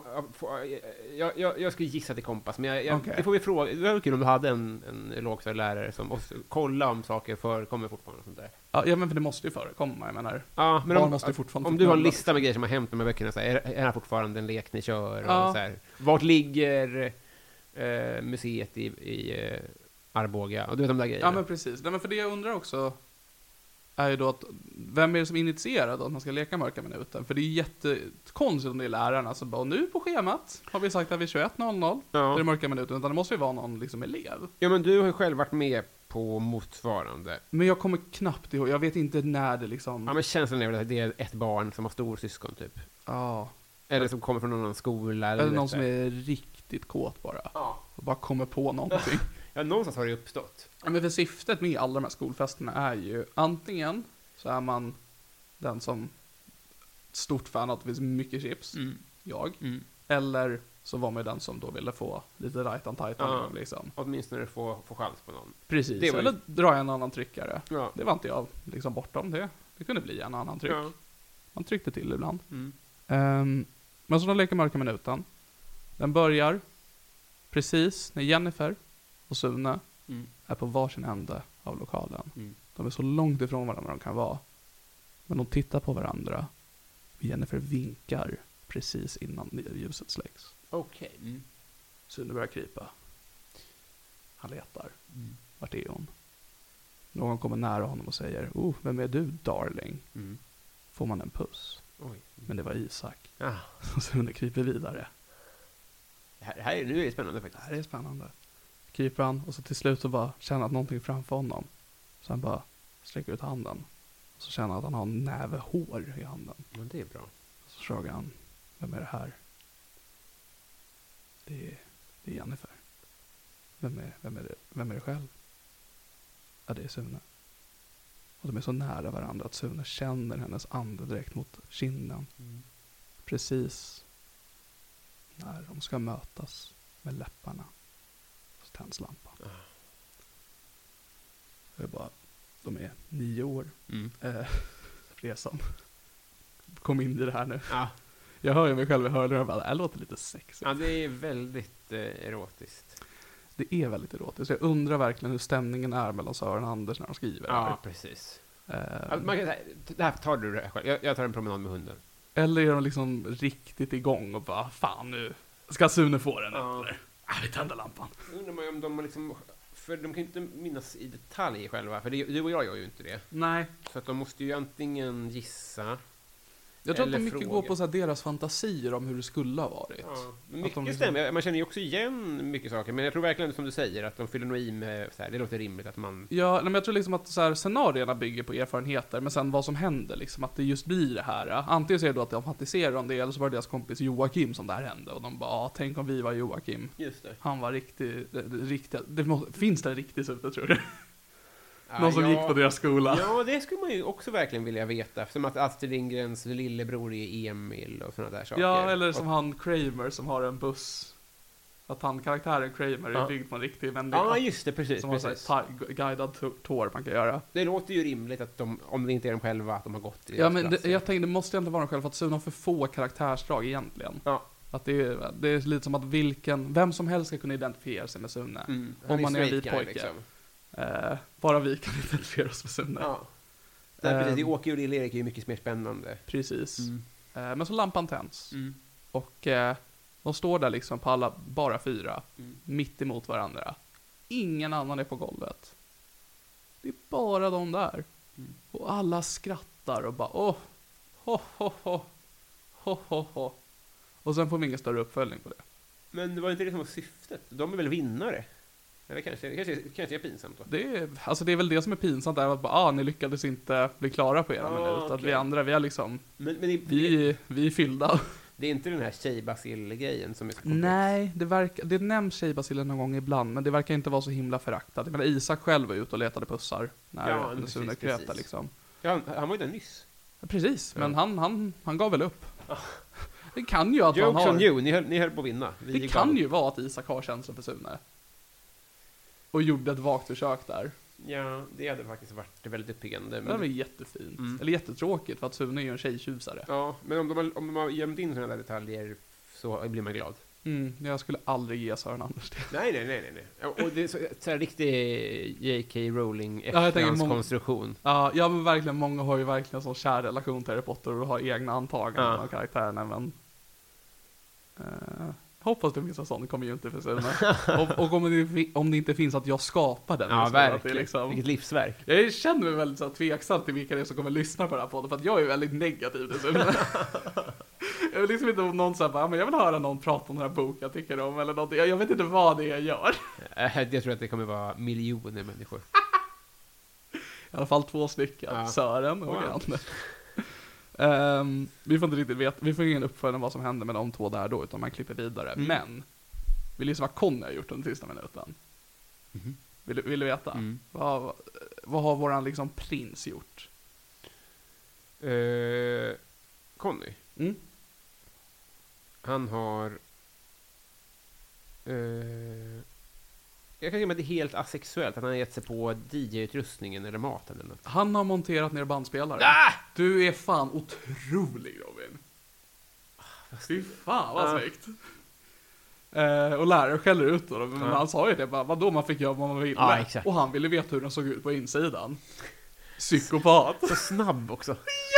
jag skulle gissa till kompas, men det får vi fråga. Det var kul om du hade en lågstadielärare som kolla om saker förekommer fortfarande och sånt där. Ja, men för det måste ju förekomma, jag menar. Ja, men om du har en lista med grejer som har hänt med böckerna, så här, är det här fortfarande en lek ni kör? Och så här, vart ligger museet i Arboga? Och du vet de där grejerna. Ja, men precis. Nej, men för det jag undrar också är ju då att vem är det som initierar då att man ska leka Mörka minuten? För det är jättekonstigt om det är lärarna som bara, nu på schemat har vi sagt att vi är 21:00 det är Mörka minuten, utan det måste ju vara någon liksom elev. Ja, men du har ju själv varit med på motsvarande. Men jag kommer knappt ihåg, jag vet inte när det liksom. Ja, men känslan är väl att det är ett barn som har stor syskon typ. Ja. Eller som kommer från någon annan skola. Eller någon som är riktigt kåt bara. Ja. Och bara kommer på någonting. Ja, någonstans har det uppstått. Ja, men för syftet med alla de här skolfesterna är ju antingen så är man den som stort fan att det finns mycket chips, eller så var man den som då ville få lite right on tight liksom. Åtminstone få chans på någon. Precis, det eller dra en annan tryckare. Ja. Det var inte jag liksom bortom det. Det kunde bli en annan tryck. Ja. Man tryckte till ibland. Men så de leker Mörka minuten. Den börjar precis när Jennifer och Sune är på varsin ände av lokalen. De är så långt ifrån varandra de kan vara. Men de tittar på varandra. Och Jennifer vinkar precis innan ljuset släcks. Okej. Sune börjar krypa. Han letar. Vart är hon? Någon kommer nära honom och säger, vem är du, darling? Får man en puss. Oj. Men det var Isak. Och Sune kryper vidare. Nu är det spännande faktiskt. Det här är spännande. Kryper han och så till slut så bara känner att någonting framför honom. Så han bara sträcker ut handen. Och så känner han att han har en näve hår i handen. Men det är bra. Och så frågar han, vem är det här? Det är Jennifer. Vem är det själv? Ja, det är Sune. Och de är så nära varandra att Sune känner hennes andedräkt mot kinden. Precis när de ska mötas med läpparna. Så tänds lampan. Det är bara, de är 9 år. För det som kom in i det här nu. Jag hör ju mig själv i hörlurar och bara, det låter lite sexigt. Ja, det är väldigt erotiskt. Det är väldigt erotiskt. Jag undrar verkligen hur stämningen är mellan Sören och Anders när de skriver. Ja, precis. Man kan säga, det här tar du det själv. Jag tar en promenad med hunden. Eller är de liksom riktigt igång och bara, fan nu ska Sune få den eller? Vi tänder lampan. Undrar man om de liksom, för de kan ju inte minnas i detalj själva, för du och jag gör ju inte det. Nej. Så att de måste ju antingen gissa. Jag tror att de mycket går på så här deras fantasier om hur det skulle ha varit. Ja, mycket de liksom... stämmer. Man känner ju också igen mycket saker, men jag tror verkligen som du säger att de fyller nog i med så här, det låter rimligt att man... Ja, men jag tror liksom att så här, scenarierna bygger på erfarenheter, men sen vad som händer liksom, att det just blir det här. Antingen så är det då att de fantiserar om det, eller så var det deras kompis Joakim som det här hände, och de bara, tänk om vi var Joakim. Just det. Han var riktigt finns det en riktig Sune, tror du? Någon som gick på deras skola. Ja, det skulle man ju också verkligen vilja veta. Som att Astrid Lindgrens lillebror är Emil och sådana där saker. Ja, eller som han Kramer som har en buss. Att karaktären Kramer är byggd på en riktig människa. Ja, just det, precis. Som har guidad tour man kan göra. Det låter ju rimligt att de, om det inte är de själva, att de har gått i ja, men jag tänkte, det måste ändå vara de själva, för att Sune har för få karaktärsdrag egentligen. Ja. Att det är lite som att vem som helst ska kunna identifiera sig med Sune. Om man är en vit pojke. Liksom. Bara vi kan identifiera oss med Sune. Ja. Precis, Åke och Lill-Erik är ju mycket mer spännande. Precis. Men så lampan tänds. Och de står där liksom på alla, bara 4. Mitt emot varandra. Ingen annan är på golvet. Det är bara de där. Och alla skrattar och bara ho, ho, ho, ho, ho, ho. Och sen får vi ingen större uppföljning på det. Men det var inte det som var syftet. De är väl vinnare? Eller kanske är pinsamt då? Det är väl det som är pinsamt, är att bara, ni lyckades inte bli klara på era minut. Okay. Att vi andra, vi är liksom vi är fyllda. Det är inte den här tjejbasil-grejen som är så komplex. Nej, det nämns tjejbasilen någon gång ibland, men det verkar inte vara så himla föraktad. Jag menar, Isak själv var ute och letade pussar när Sune kröp där liksom. Ja, han var ju där nyss. Ja, precis, men han gav väl upp. Det kan ju att Jokes han har... on you, ni höll på att vinna. Det kan ju vara att Isak har känsla för Sune. Och gjorde ett vagt försök där. Ja, det hade faktiskt varit väldigt uppiggande. Det var jättefint. Eller jättetråkigt, för att Sune är ju en tjejtjusare. Ja, men om de har gömt in sådana där detaljer så blir man glad. Jag skulle aldrig ge Sören Anders det. Nej. Och det är så här riktig J.K. Rowling efterhandskonstruktion. Ja, men verkligen. Många har ju verkligen sån kär relation till Harry Potter och har egna antaganden av karaktärerna, men... hoppas det finns en sån community för Sune. Och om det inte finns, att jag skapar den. Ja, verkligen. Liksom, vilket livsverk. Jag känner mig väldigt så tveksam till vilka det är som kommer lyssna på den här podden, för att jag är väldigt negativ till Sune. Jag vill liksom inte om någon säger, men jag vill höra någon prata om den här boken jag tycker om, eller något. Jag vet inte vad det är jag gör. Jag tror att det kommer vara miljoner människor. I alla fall 2 stycken. Sören och Granne. Vi får inte riktigt veta, vi får ingen uppföljning om vad som händer med de 2 där då, utan man klipper vidare. Men vill gissa vad Conny har gjort under sista minuten? Vill du veta? Vad har våran liksom prins gjort? Conny? Han har jag kan säga att det är helt asexuellt att han har gett sig på DJ-utrustningen eller maten eller något. Han har monterat ner bandspelare. Du är fan otrolig, Robin. Fy fan vad snyggt. Och lärare skäller ut då, men han sa ju det bara, vadå, man fick göra vad man ville. Och han ville veta hur den såg ut på insidan. Psykopat. Så snabb också.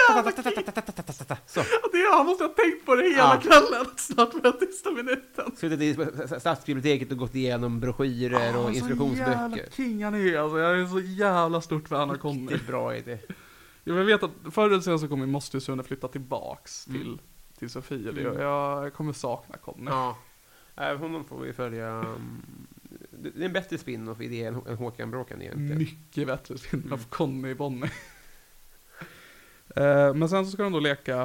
Så. Han måste ha tänkt på det hela kvällen. Snart med sista minuten. Suttit i stadsbiblioteket och gått igenom broschyrer och instruktionsböcker. Så jävla king han är, alltså. Jag är så jävla stort fan av Conny. Det är bra idé. Jag vet att förr eller senare så måste Sune flytta tillbaks till Sofie. Jag kommer sakna Conny. Ja. Honom får vi följa. Det är en bättre spin-off idé än Håkan Bråkan egentligen. Mycket bättre spin-off. Conny Bonnie. Men sen så ska de då leka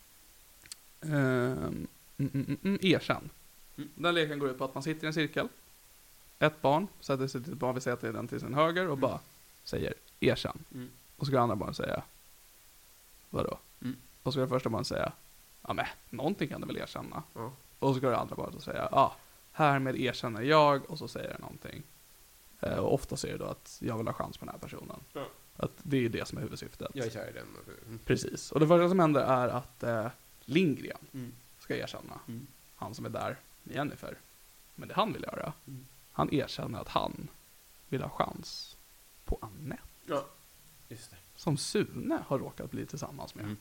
erkänn. Den leken går ut på att man sitter i en cirkel. Ett barn sätter sig till ett barn, vi säger att det är den till sin höger, och bara säger erkänn. Och så ska andra barn säga vadå? Och så ska det första barn säga men någonting kan du väl erkänna. Och så ska det andra barn säga härmed erkänner jag, och så säger det någonting. Och ofta säger det då att jag vill ha chans på den här personen. Att det är det som är huvudsyftet. Jag är kär i den. Precis. Och det första som händer är att Lindgren ska erkänna. Han som är där med Jennifer. Men det han vill göra, han erkänner att han vill ha chans på Annette. Ja, just det. som Sune har råkat bli tillsammans med.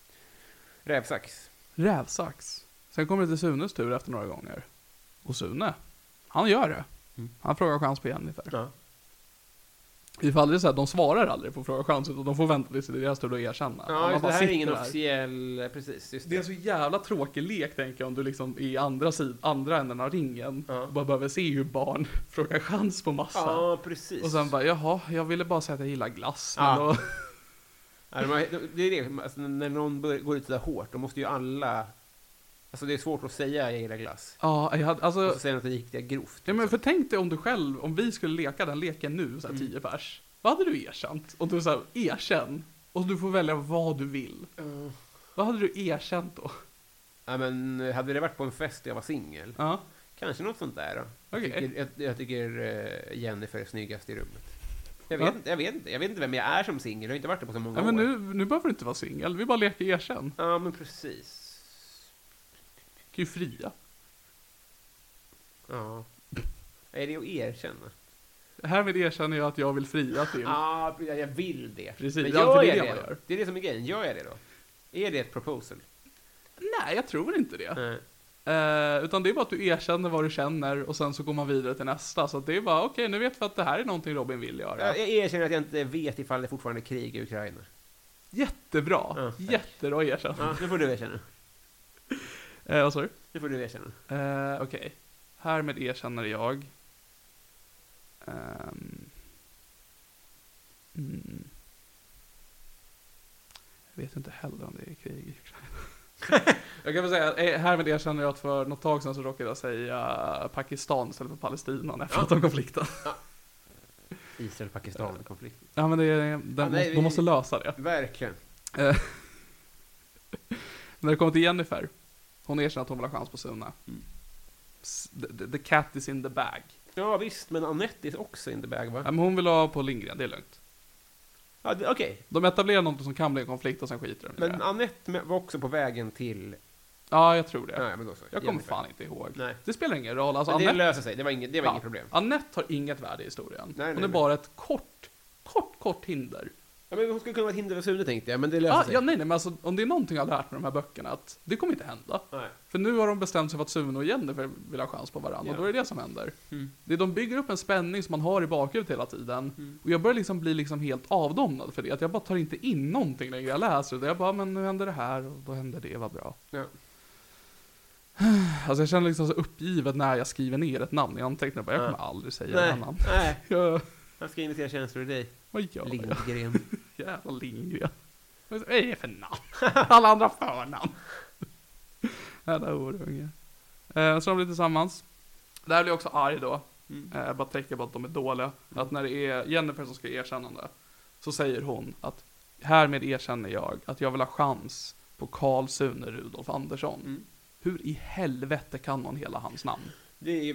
Rävsax. Sen kommer det till Sunes tur efter några gånger. Och Sune, han gör det. Han frågar chans på Jennifer. Ja. Ifall det är så här, de svarar aldrig på fråga chans, utan de får vänta tills det är deras tur att erkänna. Ja, det här är ingen officiell... Precis, just det. Det är en så jävla tråkig lek, tänker jag, om du liksom i andra änden av ringen bara behöver se hur barn frågar chans på massa. Ja, precis. Och sen bara, jaha, jag ville bara säga att jag gillar glass. Ja. Men då... det är det, alltså, när någon går ut så där hårt, då måste ju alla... Alltså det är svårt att säga jag gillar glass. Ja, alltså... Och så säger att det gick det grovt. Ja, men för tänk dig om du själv, om vi skulle leka den leken nu, så här 10 pers. Vad hade du erkänt? Och du så här, erkänn. Och du får välja vad du vill. Vad hade du erkänt då? Ja, men hade det varit på en fest där jag var singel? Ja. Kanske något sånt där då. Okay. Jag tycker Jennifer är snyggast i rummet. Jag vet inte vem jag är som singel. Jag har inte varit det på så många år. Men nu behöver du inte vara singel. Vi bara leker erkänn. Ja, men precis. Kan ju fria. Ja. Är det att erkänna? Härmed erkänner jag att jag vill fria till. Ja, jag vill det. Precis, men gör jag det det då? Det är det som är grejen. Gör jag det då? Är det ett proposal? Nej, jag tror inte det. Utan det är bara att du erkänner vad du känner och sen så går man vidare till nästa. Så det är bara, okej, nu vet vi att det här är någonting Robin vill göra. Jag erkänner att jag inte vet ifall det fortfarande är krig i Ukraina. Jättebra. Jättebra erkänna. Ja, nu får du erkänna. Vad sa du? Nu får du erkänna. Okej. Härmed erkänner jag. Jag vet inte heller om det är krig i Ukraina. Jag kan väl säga, härmed erkänner jag att för något tag sedan så råkade jag säga Pakistan istället för Palestina när jag pratade om konflikten. Ja. Israel-Pakistan-konflikten. Ja, men de måste lösa det. Verkligen. När det kommer till Jennifer, hon erkänner att hon vill ha chans på Sune. The cat is in the bag. Ja visst, men Annette är också in the bag, va? Ja, men hon vill ha på Lindgren, det är lugnt. Ja, okej. De etablerar något som kan bli en konflikt och sen skiter de i Men Annette var också på vägen till... Ja, jag tror det. Nej, men då så. Jag kommer fan inte ihåg. Nej. Det spelar ingen roll. Alltså, men det Annette... löser sig, det var inget problem. Annette har inget värde i historien. Nej, hon är bara ett kort hinder. Ja, men hon skulle kunna vara ett hinder för Sune, tänkte jag, men det löser sig. Ja, nej, men alltså, om det är någonting jag har lärt mig de här böckerna, att det kommer inte hända. Nej. För nu har de bestämt sig för att Sune och Jennifer vill ha chans på varandra, och då är det det som händer. De bygger upp en spänning som man har i bakhuvudet hela tiden, och jag börjar liksom bli liksom helt avdomnad för det, att jag bara tar inte in någonting längre jag läser, och jag bara, men nu händer det här, och då händer det, vad bra. Ja. Alltså jag känner liksom så uppgivet när jag skriver ner ett namn i anteckningar, jag kommer aldrig säga det namn. Nej. Jag ska investera känslor i dig. Vad gör jag? Lindgren. Jävla Lindgren. Vad är det för namn? Alla andra förnamn. Jävla orunge. Så de blir tillsammans. Där blir jag också arg då. Jag bara tänker på att de är dåliga. Att när det är Jennifer som ska erkännande, så säger hon att härmed erkänner jag att jag vill ha chans på Carl Sune Rudolf Andersson. Hur i helvete kan någon hela hans namn? Det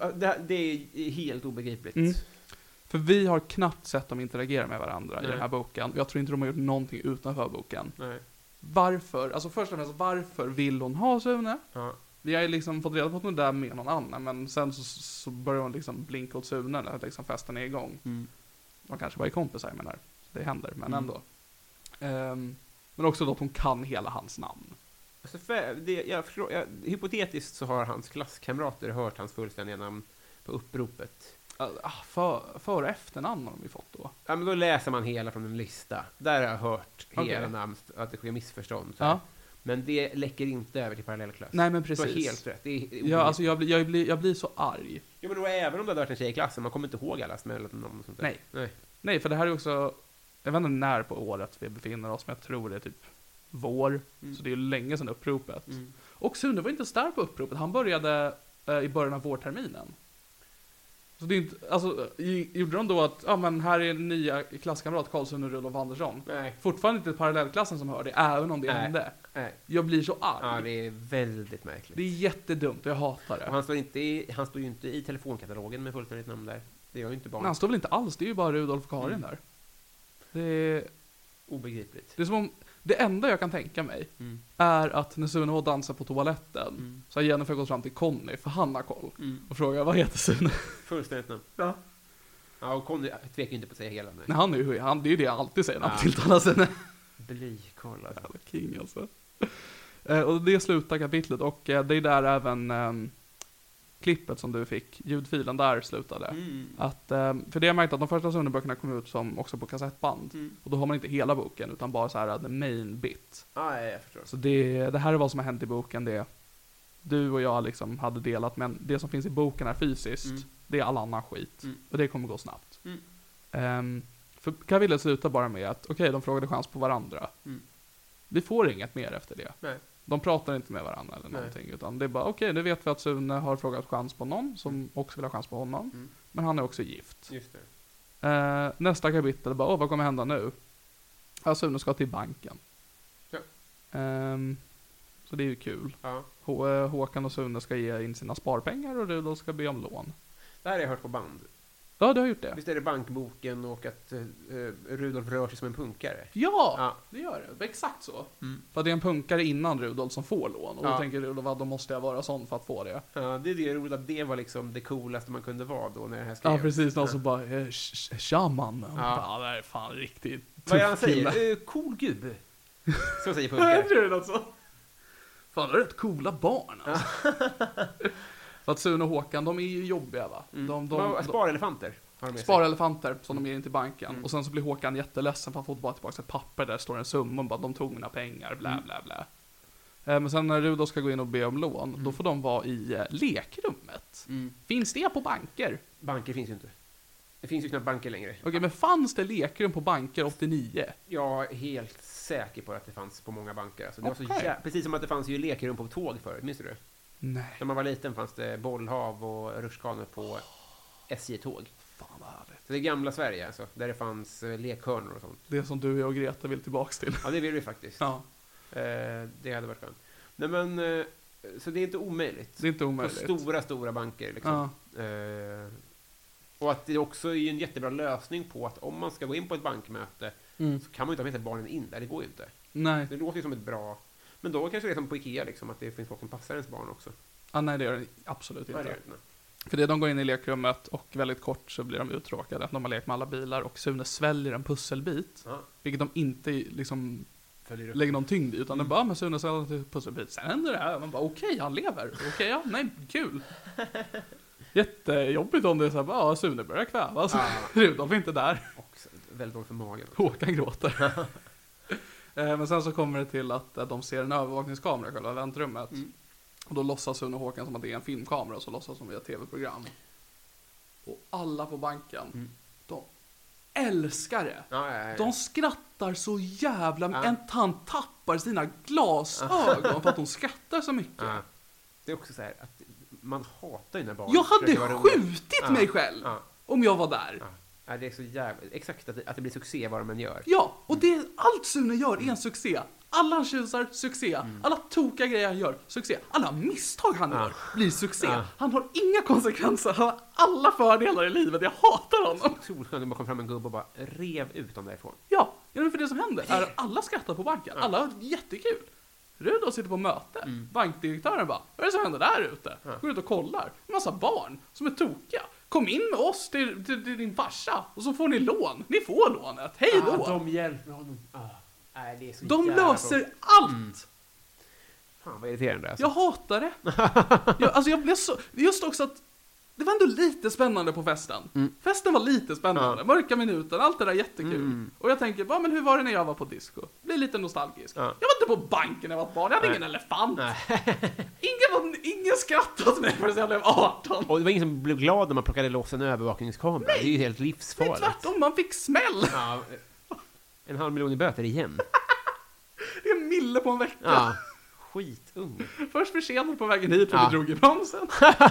är helt obegripligt. För vi har knappt sett dem interagera med varandra i den här boken. Jag tror inte de har gjort någonting utanför boken. Nej. Varför? Alltså först och främst, varför vill hon ha Sune? Ja. Vi har ju liksom fått reda på att hon är där med någon annan, men sen så börjar hon liksom blinka åt Sune när liksom festen är igång. De kanske bara är kompisar, men det händer, men ändå. Men också då att hon kan hela hans namn. Alltså hypotetiskt så har hans klasskamrater hört hans fullständiga namn på uppropet. För- och efternamn har de ju fått då. Ja, men då läser man hela från en lista. Där har jag hört hela namn, att det sker missförstånd. Så ja. Men det läcker inte över till parallellklass. Nej, men precis. Du har helt rätt. Det är ja, alltså jag blir så arg. Ja, men då även om det hade varit en tjej i klassen, man kommer inte ihåg allas mellannamn och sånt där. Nej, för det här är också, jag vet inte när på året vi befinner oss, men jag tror det är typ vår. Så det är ju länge sedan uppropet. Och Sune var inte stark på uppropet. Han började i början av vårterminen. Så det är inte, alltså, gjorde de då att, men här är en nya klasskamrat, Carl Sune Rudolf Andersson. Nej. Fortfarande inte parallellklassen som hör det, även om det hände. Nej. Jag blir så arg. Ja, det är väldigt märkligt. Det är jättedumt, jag hatar det. Och han står ju inte i telefonkatalogen med fullständigt namn där. Det gör ju inte barn. Nej, han står väl inte alls, det är ju bara Rudolf och Karin där. Det är obegripligt. Det är som om, det enda jag kan tänka mig är att när Sune var dansar på toaletten så har Jennifer gått fram till Conny, för han har koll, och frågar, vad heter Sune? Fullständigt namn. Ja. Ja, och Conny tvekar inte på att säga hela. Nej, det är ju det jag alltid säger när han tilltalar sig. Blykolla. Jävla king alltså. Och det slutar kapitlet, och det är där även klippet som du fick, ljudfilen där slutade. Att, för det har jag märkt att de första Sune-böckerna kom ut som också på kassettband. Och då har man inte hela boken, utan bara så här the main bit. Jag förstår. Så det här är vad som har hänt i boken. Det du och jag liksom hade delat, men det som finns i boken är fysiskt. Det är all annan skit. Och det kommer gå snabbt. För kapitlet slutar bara med att okej, de frågade chans på varandra. Vi får inget mer efter det. Nej. De pratar inte med varandra eller någonting, utan det är bara okej, nu vet vi att Sune har frågat chans på någon som också vill ha chans på honom. Men han är också gift. Just det. Nästa kapitel bara, vad kommer hända nu? Ja, Sune ska till banken. Ja. Så det är ju kul. Ja. Håkan och Sune ska ge in sina sparpengar och Rudolf ska be om lån. Det här har jag hört på band. Ja, du har gjort det. Visst är det bankboken och att Rudolf rör sig som en punkare? Ja, det gör det. Exakt så. För det är en punkare innan Rudolf som får lån. Och då tänker Rudolf att då måste jag vara sån för att få det. Ja, det är det roligt att det var liksom det coolaste man kunde vara då när det här skrevs. Ja, precis. Någon som bara, tja man. Ja, det är fan riktigt vad är det han säger? Cool gubb. Så säger punkare. Jag tror det något så. Fan, det är rätt coola barn alltså. Så att Sune och Håkan, de är ju jobbiga va? De sparelefanter. Sparelefanter som de ger in till banken. Och sen så blir Håkan jätteledsen för han får bara tillbaka ett papper där står en summa och bara de tog mina pengar, bla bla bla. Men sen när Rudolf ska gå in och be om lån, då får de vara i lekrummet. Finns det på banker? Banker finns ju inte. Det finns ju knappt banker längre. Okej, men fanns det lekrum på banker 89? Jag är helt säker på att det fanns på många banker. Alltså, det var så precis som att det fanns ju lekrum på tåg förut, minns du det? Nej. När man var liten fanns det bollhav och rutschkanor på SJ-tåg. Fan vad härligt. Så det är gamla Sverige alltså, där det fanns lekhörnor och sånt. Det som du och Greta vill tillbaks till. Ja, det vill vi faktiskt. Ja. Det hade varit skönt. Nej men, så det är inte omöjligt. Det är inte omöjligt. På stora banker liksom. Ja. Och att det också är en jättebra lösning på att om man ska gå in på ett bankmöte så kan man ju inte ha med sig barnen in där, det går ju inte. Nej. Det låter ju som ett bra... Men då kanske det är som på Ikea liksom, att det finns folk som passar ens barn också. Ja, nej det gör det absolut inte. Nej. För det de går in i lekrummet och väldigt kort så blir de uttråkade. De har lekt med alla bilar och Sune sväljer en pusselbit. Vilket de inte liksom lägger någon tyngd i, utan det bara, men Sune sväljer en pusselbit. Sen händer det här, man bara okej, han lever. Okej, ja, nej, kul. Jättejobbigt om det är så här, bara, Sune börjar kvävas. Rudolf är inte där. Och väldigt dåligt för magen. Håkan gråter. Men sen så kommer det till att de ser en övervakningskamera i själva väntrummet. Och då låtsas Sune och Håkan som att det är en filmkamera, och så låtsas som vi har tv-program. Och alla på banken, de älskar det. Ja. De skrattar så jävla... En tant tappar sina glasögon för att de skrattar så mycket. Det är också så här att man hatar ju när barn... Jag hade skjutit mig själv om jag var där. Ja, det är så jävla... Exakt, att det blir succé vad de än gör. Ja, och det är allt Sune gör är en succé. Alla han tjusar, succé. Alla tokiga grejer han gör, succé. Alla misstag han gör blir succé. Han har inga konsekvenser, han har alla fördelar i livet. Jag hatar honom. Solskönt, man kom fram en gubbe och bara rev ut dem därifrån. Ja, för det som händer är att alla skrattar på banken. Alla har jättekul. Rudolf sitter på möte. Bankdirektören bara, vad är det som händer där ute? Går ut och kollar. En massa barn som är tokiga. Kom in med oss till din farsa och så får ni lån. Ni får lånet. Hej då. De hjälper honom. Det är så de löser allt. Fan vad irriterande alltså. Jag hatar det. Jag blev så... Just också att det var ändå lite spännande på festen. Festen var lite spännande. Mörka minuter, allt det där jättekul. Och jag tänker, men hur var det när jag var på disco? Blir lite nostalgisk. Jag var inte på banken när jag var barn. Jag hade ingen elefant. Ingen skrattade åt mig förrän jag blev 18. Och det var ingen som blev glad när man plockade loss en övervakningskamera. Nej. Det är ju helt livsfarligt. Nej, tvärtom, man fick smäll. 500 000 i böter igen. Det är en mille på en vecka. Skitunge. Först försenad på vägen hit för vi drog i bromsen.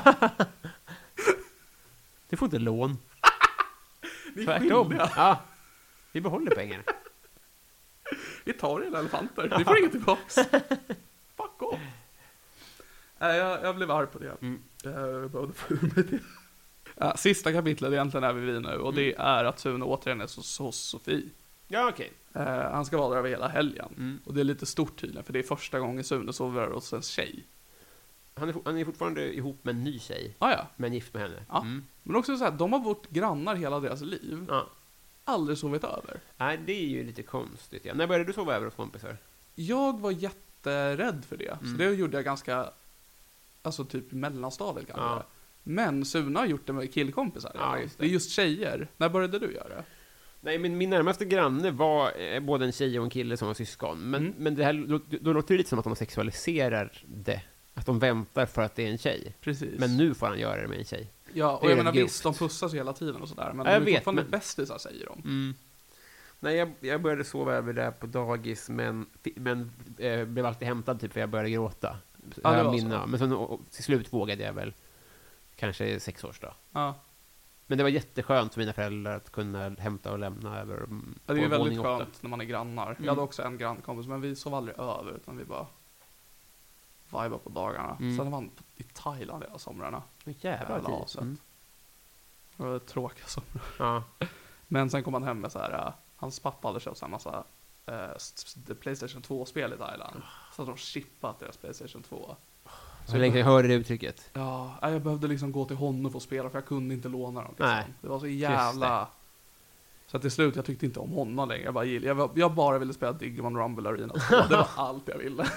Du får inte lån. Vi är skyldiga. Ja. Vi behåller pengarna. Vi tar era elefanter. Vi får inget tillbaks. Fuck off. Jag blev arg på det. Jag behövde få ur mig det. Sista kapitlet egentligen är vi nu. Och det är att Sune återigen är hos Sofie. Ja, okej. Han ska vara där över hela helgen. Och det är lite stort tydligen. För det är första gången Sune sover hos en tjej. Han är fortfarande ihop med en ny tjej. Ja. Men gift med henne. Ja. Men också så här, de har varit grannar hela deras liv. Ja. Aldrig sovit över. Nej, det är ju lite konstigt. Ja. När började du sova över hos kompisar? Jag var jätterädd för det. Så det gjorde jag ganska, alltså typ i mellanstadiet kanske. Ja. Men Suna har gjort det med killkompisar. Ja, just det. Det är just tjejer. När började du göra det? Nej, men min närmaste granne var både en tjej och en kille som var syskon. Men det här, då låter det lite som att de sexualiserar det. Att de väntar för att det är en tjej. Precis. Men nu får han göra det med en tjej. Ja, och det är jag menar grovt. visst, de pussas ju hela tiden och sådär. Men Ja, jag de är vet, fortfarande men- bästisar, säger de. Nej, jag började sova över där på dagis, men blev alltid hämtad typ för jag började gråta. Ja, det Jag var minna. så. Men sen, och till slut vågade jag väl kanske 6 års dag. Ja. Men det var jätteskönt för mina föräldrar att kunna hämta och lämna över. Ja, det är ju på väldigt våning 8. skönt när man är grannar. Jag hade också en grannkompis, men vi sov aldrig över, utan vi bara vibar på dagarna. Sen var han i Thailand hela somrarna. Jävla tid. aset. Det var tråkiga somrar. Ja. Men sen kom han hem med så här, hans pappa hade köpt en massa PlayStation 2-spel i Thailand. Så hade de chippat deras PlayStation 2. Så länge jag hörde det uttrycket. Ja, jag behövde liksom gå till honom för att spela, för jag kunde inte låna dem. Liksom. Nej. Det var så jävla... Så att till slut, jag tyckte inte om honom längre. Jag bara ville spela Digimon Rumble Arena. Det var allt jag ville.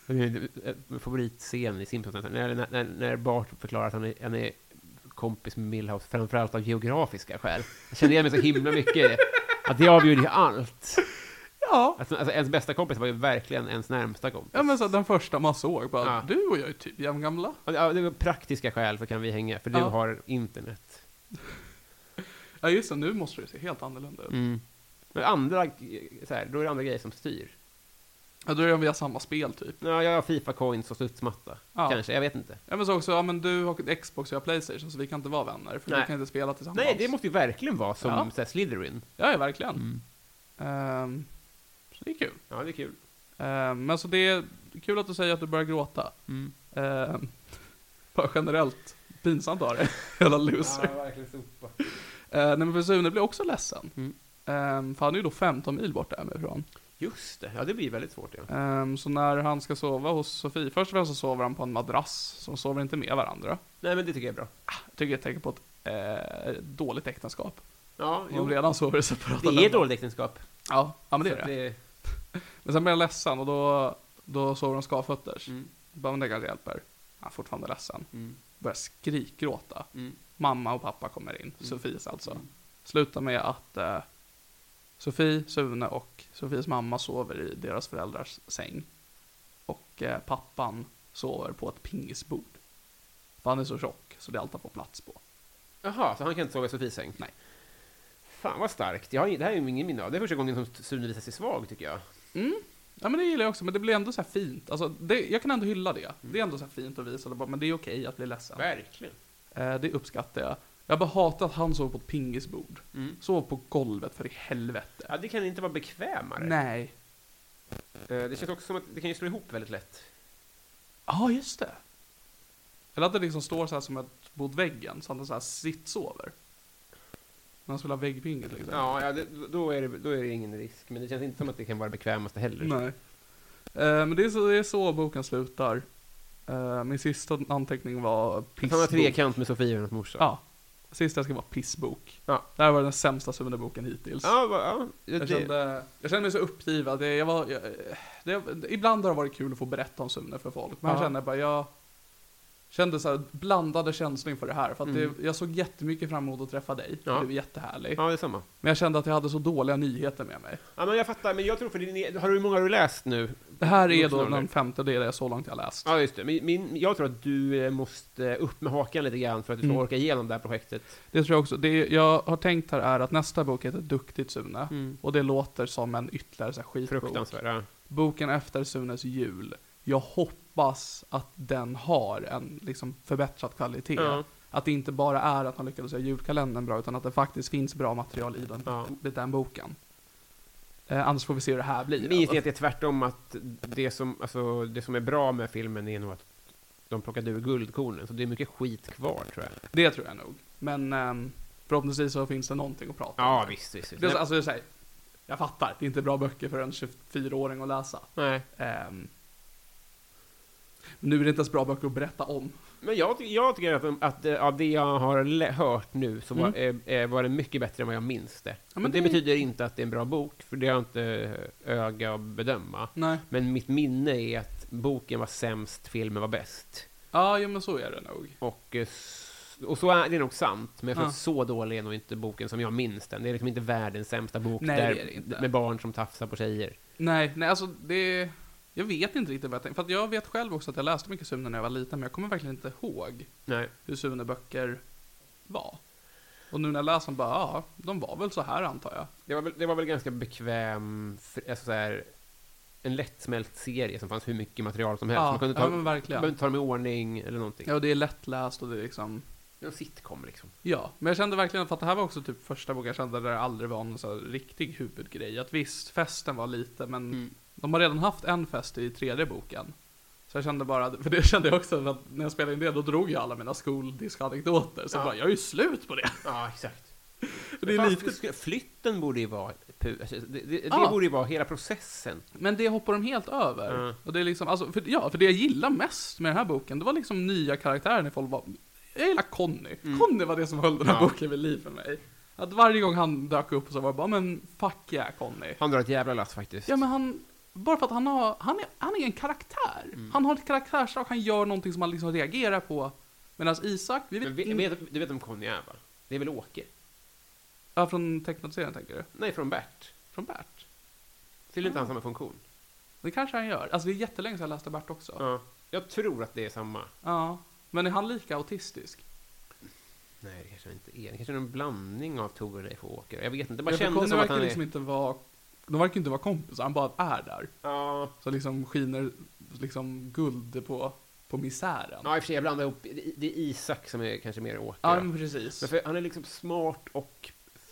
Favoritscen i Simpsons när Bart förklarar att han är kompis med Milhouse, framförallt av geografiska skäl. Jag kände igen mig så himla mycket att det avgjorde ju allt. Ja. Alltså, ens bästa kompis var ju verkligen ens närmsta kompis. Ja, men så den första man såg, bara, Ja. du och jag är typ jämngamla. Ja, det var praktiska skäl för kan vi hänga, för du Ja. har internet. Ja, just det, nu måste det se helt annorlunda ut. Men andra, så här, då är det andra grejer som styr. Ja, då är vi samma spel typ. Ja, jag har FIFA-coins och studsmatta. Ja. Kanske, jag vet inte. Ja, men så också, ja, men du har Xbox och jag har PlayStation, så vi kan inte vara vänner, för Nej. vi kan inte spela tillsammans. Nej, det måste ju verkligen vara som Ja. så här, Slytherin. Ja, verkligen. Så det är kul. Ja, det är kul. Men så det är kul att du säger att du börjar gråta. Bara generellt pinsamt av det. Hela loser. Ja, verkligen sopa. Nej, men för Sune blir också ledsen. För han är ju då 15 mil bort hemifrån. Just det, ja det blir väldigt svårt. Ja. Så när han ska sova hos Sofie, först och främst så sover han på en madrass. Så de sover inte med varandra. Nej, men det tycker jag är bra. Jag tycker jag tänker på ett dåligt äktenskap. Ja, De redan sover separata det är lämnar. ett dåligt äktenskap. Ja, men det är Så det. Men sen blir han ledsen och då sover de skavfötters. Bara, men det kanske hjälper. Han är fortfarande ledsen. Börjar skrikgråta. Mamma och pappa kommer in. Sofies alltså. Slutar med att Sofie, Sune och Sofies mamma sover i deras föräldrars säng. Och pappan sover på ett pingisbord. För han är så tjock så det är allt han får plats på. Jaha, så han kan inte sova i Sofies säng? Nej. Fan vad starkt. Det här är ju ingen minne av. Det är första gången som Sune visar sig svag, tycker jag. Ja, men det gillar jag också, men det blir ändå så här fint. Alltså, jag kan ändå hylla det. Det är ändå så här fint att visa det, bara, men det är okej att bli ledsen. Verkligen. Det uppskattar jag. Jag bara hatar att han sov på ett pingisbord. Sov på golvet, för i helvete. Ja, det kan inte vara bekvämare. Nej. Det känns också som att det kan ju slå ihop väldigt lätt. Ja, just det. Eller att det liksom står så här som ett mot väggen, så att det så här sittsover. När han spelar väggpingis liksom. Ja, då är det ingen risk. Men det känns inte som att det kan vara bekvämaste heller. Nej. Men det är så boken slutar. Min sista anteckning var Han pissbok. har trekant med Sofia och hennes morsa. Ja. Sista ska vara pissbok. Ja. Det här var den sämsta Sune-boken hittills. Ja, Jag kände mig så uppgivad. Ibland har det varit kul att få berätta om Sune för folk. Men jag kände så här blandade känslor inför det här. För att jag såg jättemycket fram emot att träffa dig. Ja. Det var jättehärligt. Ja, det är samma. Men jag kände att jag hade så dåliga nyheter med mig. Ja, men jag fattar. Men jag tror hur många har du läst nu? Det här är då Vuxen den 5:e, det är så långt jag har läst. Ja, just det. Men jag tror att du måste upp med hakan lite grann för att du ska orka igenom det här projektet. Det tror jag också. Det jag har tänkt här är att nästa bok heter Duktigt Sune. Och det låter som en ytterligare så här skitbok. Fruktansvärt, ja. Boken efter Sunes jul. Jag hoppas att den har en liksom förbättrad kvalitet. Ja. Att det inte bara är att han lyckades göra julkalendern bra, utan att det faktiskt finns bra material i den boken. Annars får vi se hur det här blir. Minns ni att det är tvärtom, att det som är bra med filmen är nog att de plockade ur guldkornen, så det är mycket skit kvar, tror jag. Det tror jag nog. Men förhoppningsvis så finns det någonting att prata om. Ja, visst. Det är, alltså, jag fattar, det är inte bra böcker för en 24-åring att läsa. Nej. Nu är det inte ens bra böcker att berätta om. Men jag tycker att av det jag har hört nu så var det mycket bättre än vad jag minns det. Ja, men det betyder inte att det är en bra bok, för det har jag inte öga att bedöma. Nej. Men mitt minne är att boken var sämst, filmen var bäst. Ja, men så är det nog. Och så är det nog sant, men jag får så dålig är nog inte boken som jag minns den. Det är liksom inte världens sämsta bok. Nej, där, det är det inte. Med barn som tafsar på tjejer. Nej, alltså det... Jag vet inte riktigt vad jag tänkte. För att jag vet själv också att jag läste mycket Sune när jag var liten, men jag kommer verkligen inte ihåg hur Sune-böcker var. Och nu när jag läser dem bara, de var väl så här, antar jag. Det var väl ganska bekväm, alltså så här, en lättsmält serie som fanns hur mycket material som helst. Ja, man kunde ta dem i ordning eller någonting. Ja, det är lättläst och det är liksom... En sitcom liksom. Ja, men jag kände verkligen att det här var också typ första boken jag kände där det aldrig var en så riktig huvudgrej. Att visst, festen var lite, men de har redan haft en fest i 3:e boken. Så jag kände bara, för det kände jag också att när jag spelade in det, då drog jag alla mina skoldisk-anekdoter. Så jag är ju slut på det. Ja, exakt. Det är lite... Flytten borde ju vara det borde ju vara hela processen. Men det hoppar de helt över. Och det är liksom, alltså, för det jag gillar mest med den här boken, det var liksom nya karaktärer. Folk var, jag gillar Conny. Conny var det som höll den här boken vid liv för mig. Att varje gång han dök upp så var det bara, men fuck yeah, Conny. Han drar ett jävla lass faktiskt. Ja, men bara för att han är en karaktär. Han har ett karaktärsdrag, han gör någonting som man liksom reagerar på. Medan Isak, du vet om Conny är, va? Det är väl Åke? Ja, från tecknad serien, tänker du? Nej, från Bert. Från Bert? Fyller inte han samma funktion? Det kanske han gör. Alltså det är jättelänge sedan jag läste Bert också. Ja, jag tror att det är samma. Ja, men är han lika autistisk? Nej, det kanske inte är. Det kanske är en blandning av Thorleif och Åker. Jag vet inte, bara ja, kände som att han liksom inte vara... De verkar inte vara kompisar, han bara är där. Ja. Så liksom skiner liksom guld på misären. Ja, i och för sig, jag blandar ihop. Det är Isak som är kanske mer Åker. Ja, men precis. Men för han är liksom smart och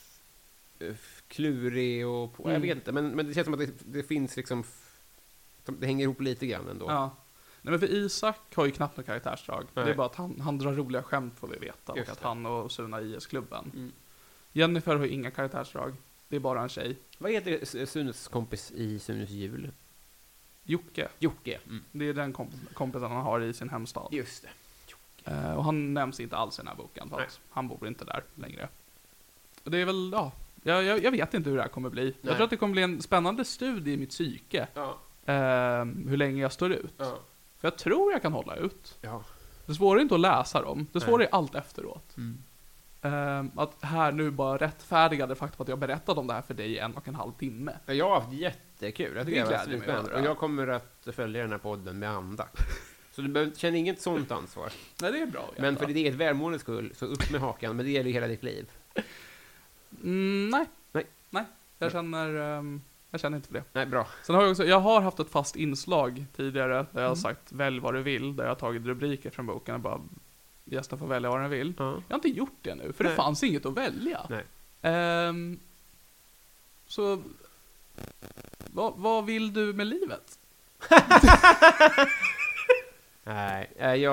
klurig och jag vet inte, men det känns som att det finns liksom, det hänger ihop lite grann ändå. Ja. Nej, men för Isak har ju knappt något karaktärsdrag. Nej. Det är bara att han drar roliga skämt, får vi veta. Just och att det. han och Suna IS-klubben. Jennifer har inga karaktärsdrag. Det är bara en tjej. Vad heter Sunes kompis i Sunes jul? Jocke. Det är den kompisen han har i sin hemstad. Just det. Och han nämns inte alls i den här boken. För att han bor inte där längre. Och det är väl, jag vet inte hur det här kommer bli. Jag tror att det kommer bli en spännande studie i mitt psyke. Ja. Hur länge jag står ut. Ja. För jag tror jag kan hålla ut. Ja. Det svåra är inte att läsa dem. Det svåra är allt efteråt. Att här nu bara rättfärdiga det faktum att jag berättade om det här för dig i 1,5 timme. Jag har haft jättekul. Jag tycker det det var spännande. Och jag kommer att följa den här podden med andakt. Så du känner inget sånt ansvar. Nej, det är bra. Men för det är ett välmående skull, så upp med hakan. Men det gäller hela ditt liv. Nej. Jag känner inte för det. Nej, bra. Sen har jag har haft ett fast inslag tidigare där jag har sagt välj vad du vill, där jag har tagit rubriker från boken och bara gästen får välja vad den vill. Jag har inte gjort det nu, för det fanns inget att välja. Nej. Så vad vill du med livet? Nej,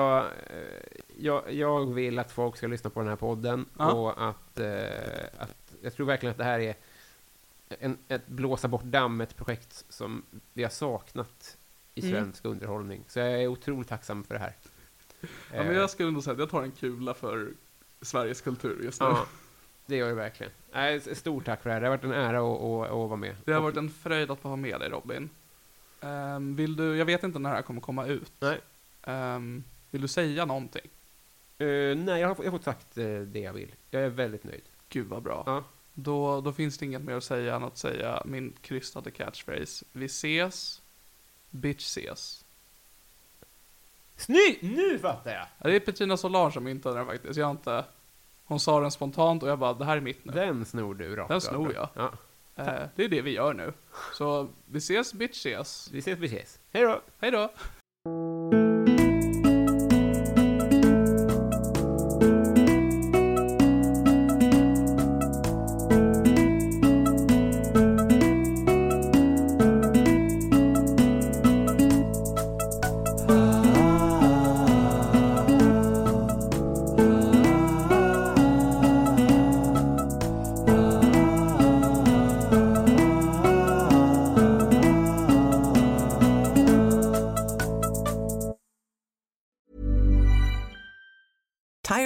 jag vill att folk ska lyssna på den här podden och att jag tror verkligen att det här är ett blåsa bort damm, ett projekt som vi har saknat i svensk underhållning. Så jag är otroligt tacksam för det här. Ja, men jag skulle ändå säga att jag tar en kula för Sveriges kultur just nu. Ja, det gör jag verkligen. Stort tack för det här. Det har varit en ära att vara med. Det har varit en fröjd att få ha med dig, Robin. Jag vet inte när det här kommer komma ut. Nej. Vill du säga någonting? Nej, jag har fått sagt det jag vill. Jag är väldigt nöjd. Gud vad bra. Ja. Då finns det inget mer att säga än att säga min krystade catchphrase. Vi ses, bitch ses. Snyggt! Nu fattar jag! Ja, det är Petrina Solar som myntade den faktiskt. Hon sa den spontant och jag bara, det här är mitt nu. Den snor du rakt. Den snor jag. Ja. Det är det vi gör nu. Så vi ses, bitch ses. Vi ses, bitch ses. Hej då! Hej då!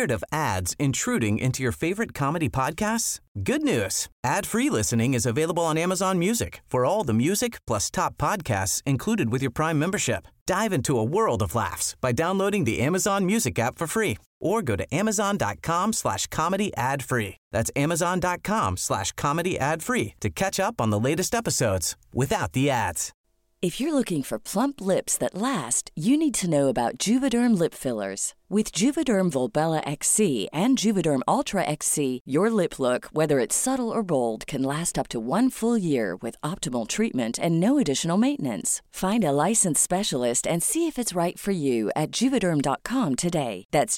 Tired of ads intruding into your favorite comedy podcasts? Good news. Ad-free listening is available on Amazon Music for all the music plus top podcasts included with your Prime membership. Dive into a world of laughs by downloading the Amazon Music app for free or go to amazon.com/comedy ad-free. That's amazon.com/comedy ad-free to catch up on the latest episodes without the ads. If you're looking for plump lips that last, you need to know about Juvederm lip fillers. With Juvederm Volbella XC and Juvederm Ultra XC, your lip look, whether it's subtle or bold, can last up to 1 full year with optimal treatment and no additional maintenance. Find a licensed specialist and see if it's right for you at Juvederm.com today. That's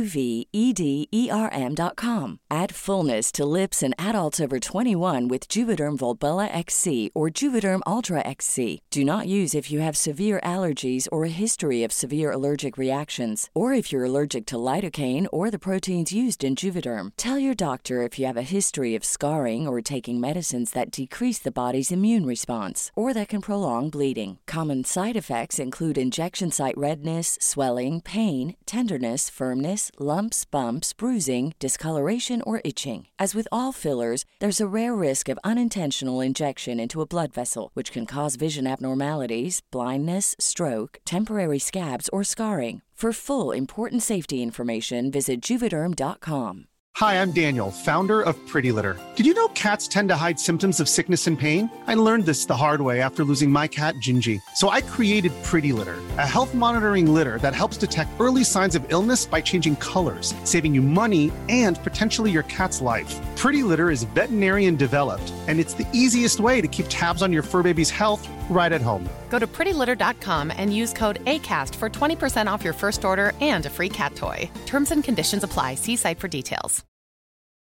JUVEDERM.com. Add fullness to lips in adults over 21 with Juvederm Volbella XC or Juvederm Ultra XC. Do not use if you have severe allergies or a history of severe allergic reactions, or if you're allergic to lidocaine or the proteins used in Juvederm. Tell your doctor if you have a history of scarring or taking medicines that decrease the body's immune response or that can prolong bleeding. Common side effects include injection site redness, swelling, pain, tenderness, firmness, lumps, bumps, bruising, discoloration, or itching. As with all fillers, there's a rare risk of unintentional injection into a blood vessel, which can cause vision abnormalities, blindness, stroke, temporary scabs, or scarring. For full, important safety information, visit Juvederm.com. Hi, I'm Daniel, founder of Pretty Litter. Did you know cats tend to hide symptoms of sickness and pain? I learned this the hard way after losing my cat, Gingy. So I created Pretty Litter, a health monitoring litter that helps detect early signs of illness by changing colors, saving you money and potentially your cat's life. Pretty Litter is veterinarian developed, and it's the easiest way to keep tabs on your fur baby's health right at home. Go to prettylitter.com and use code ACAST for 20% off your first order and a free cat toy. Terms and conditions apply. See site for details.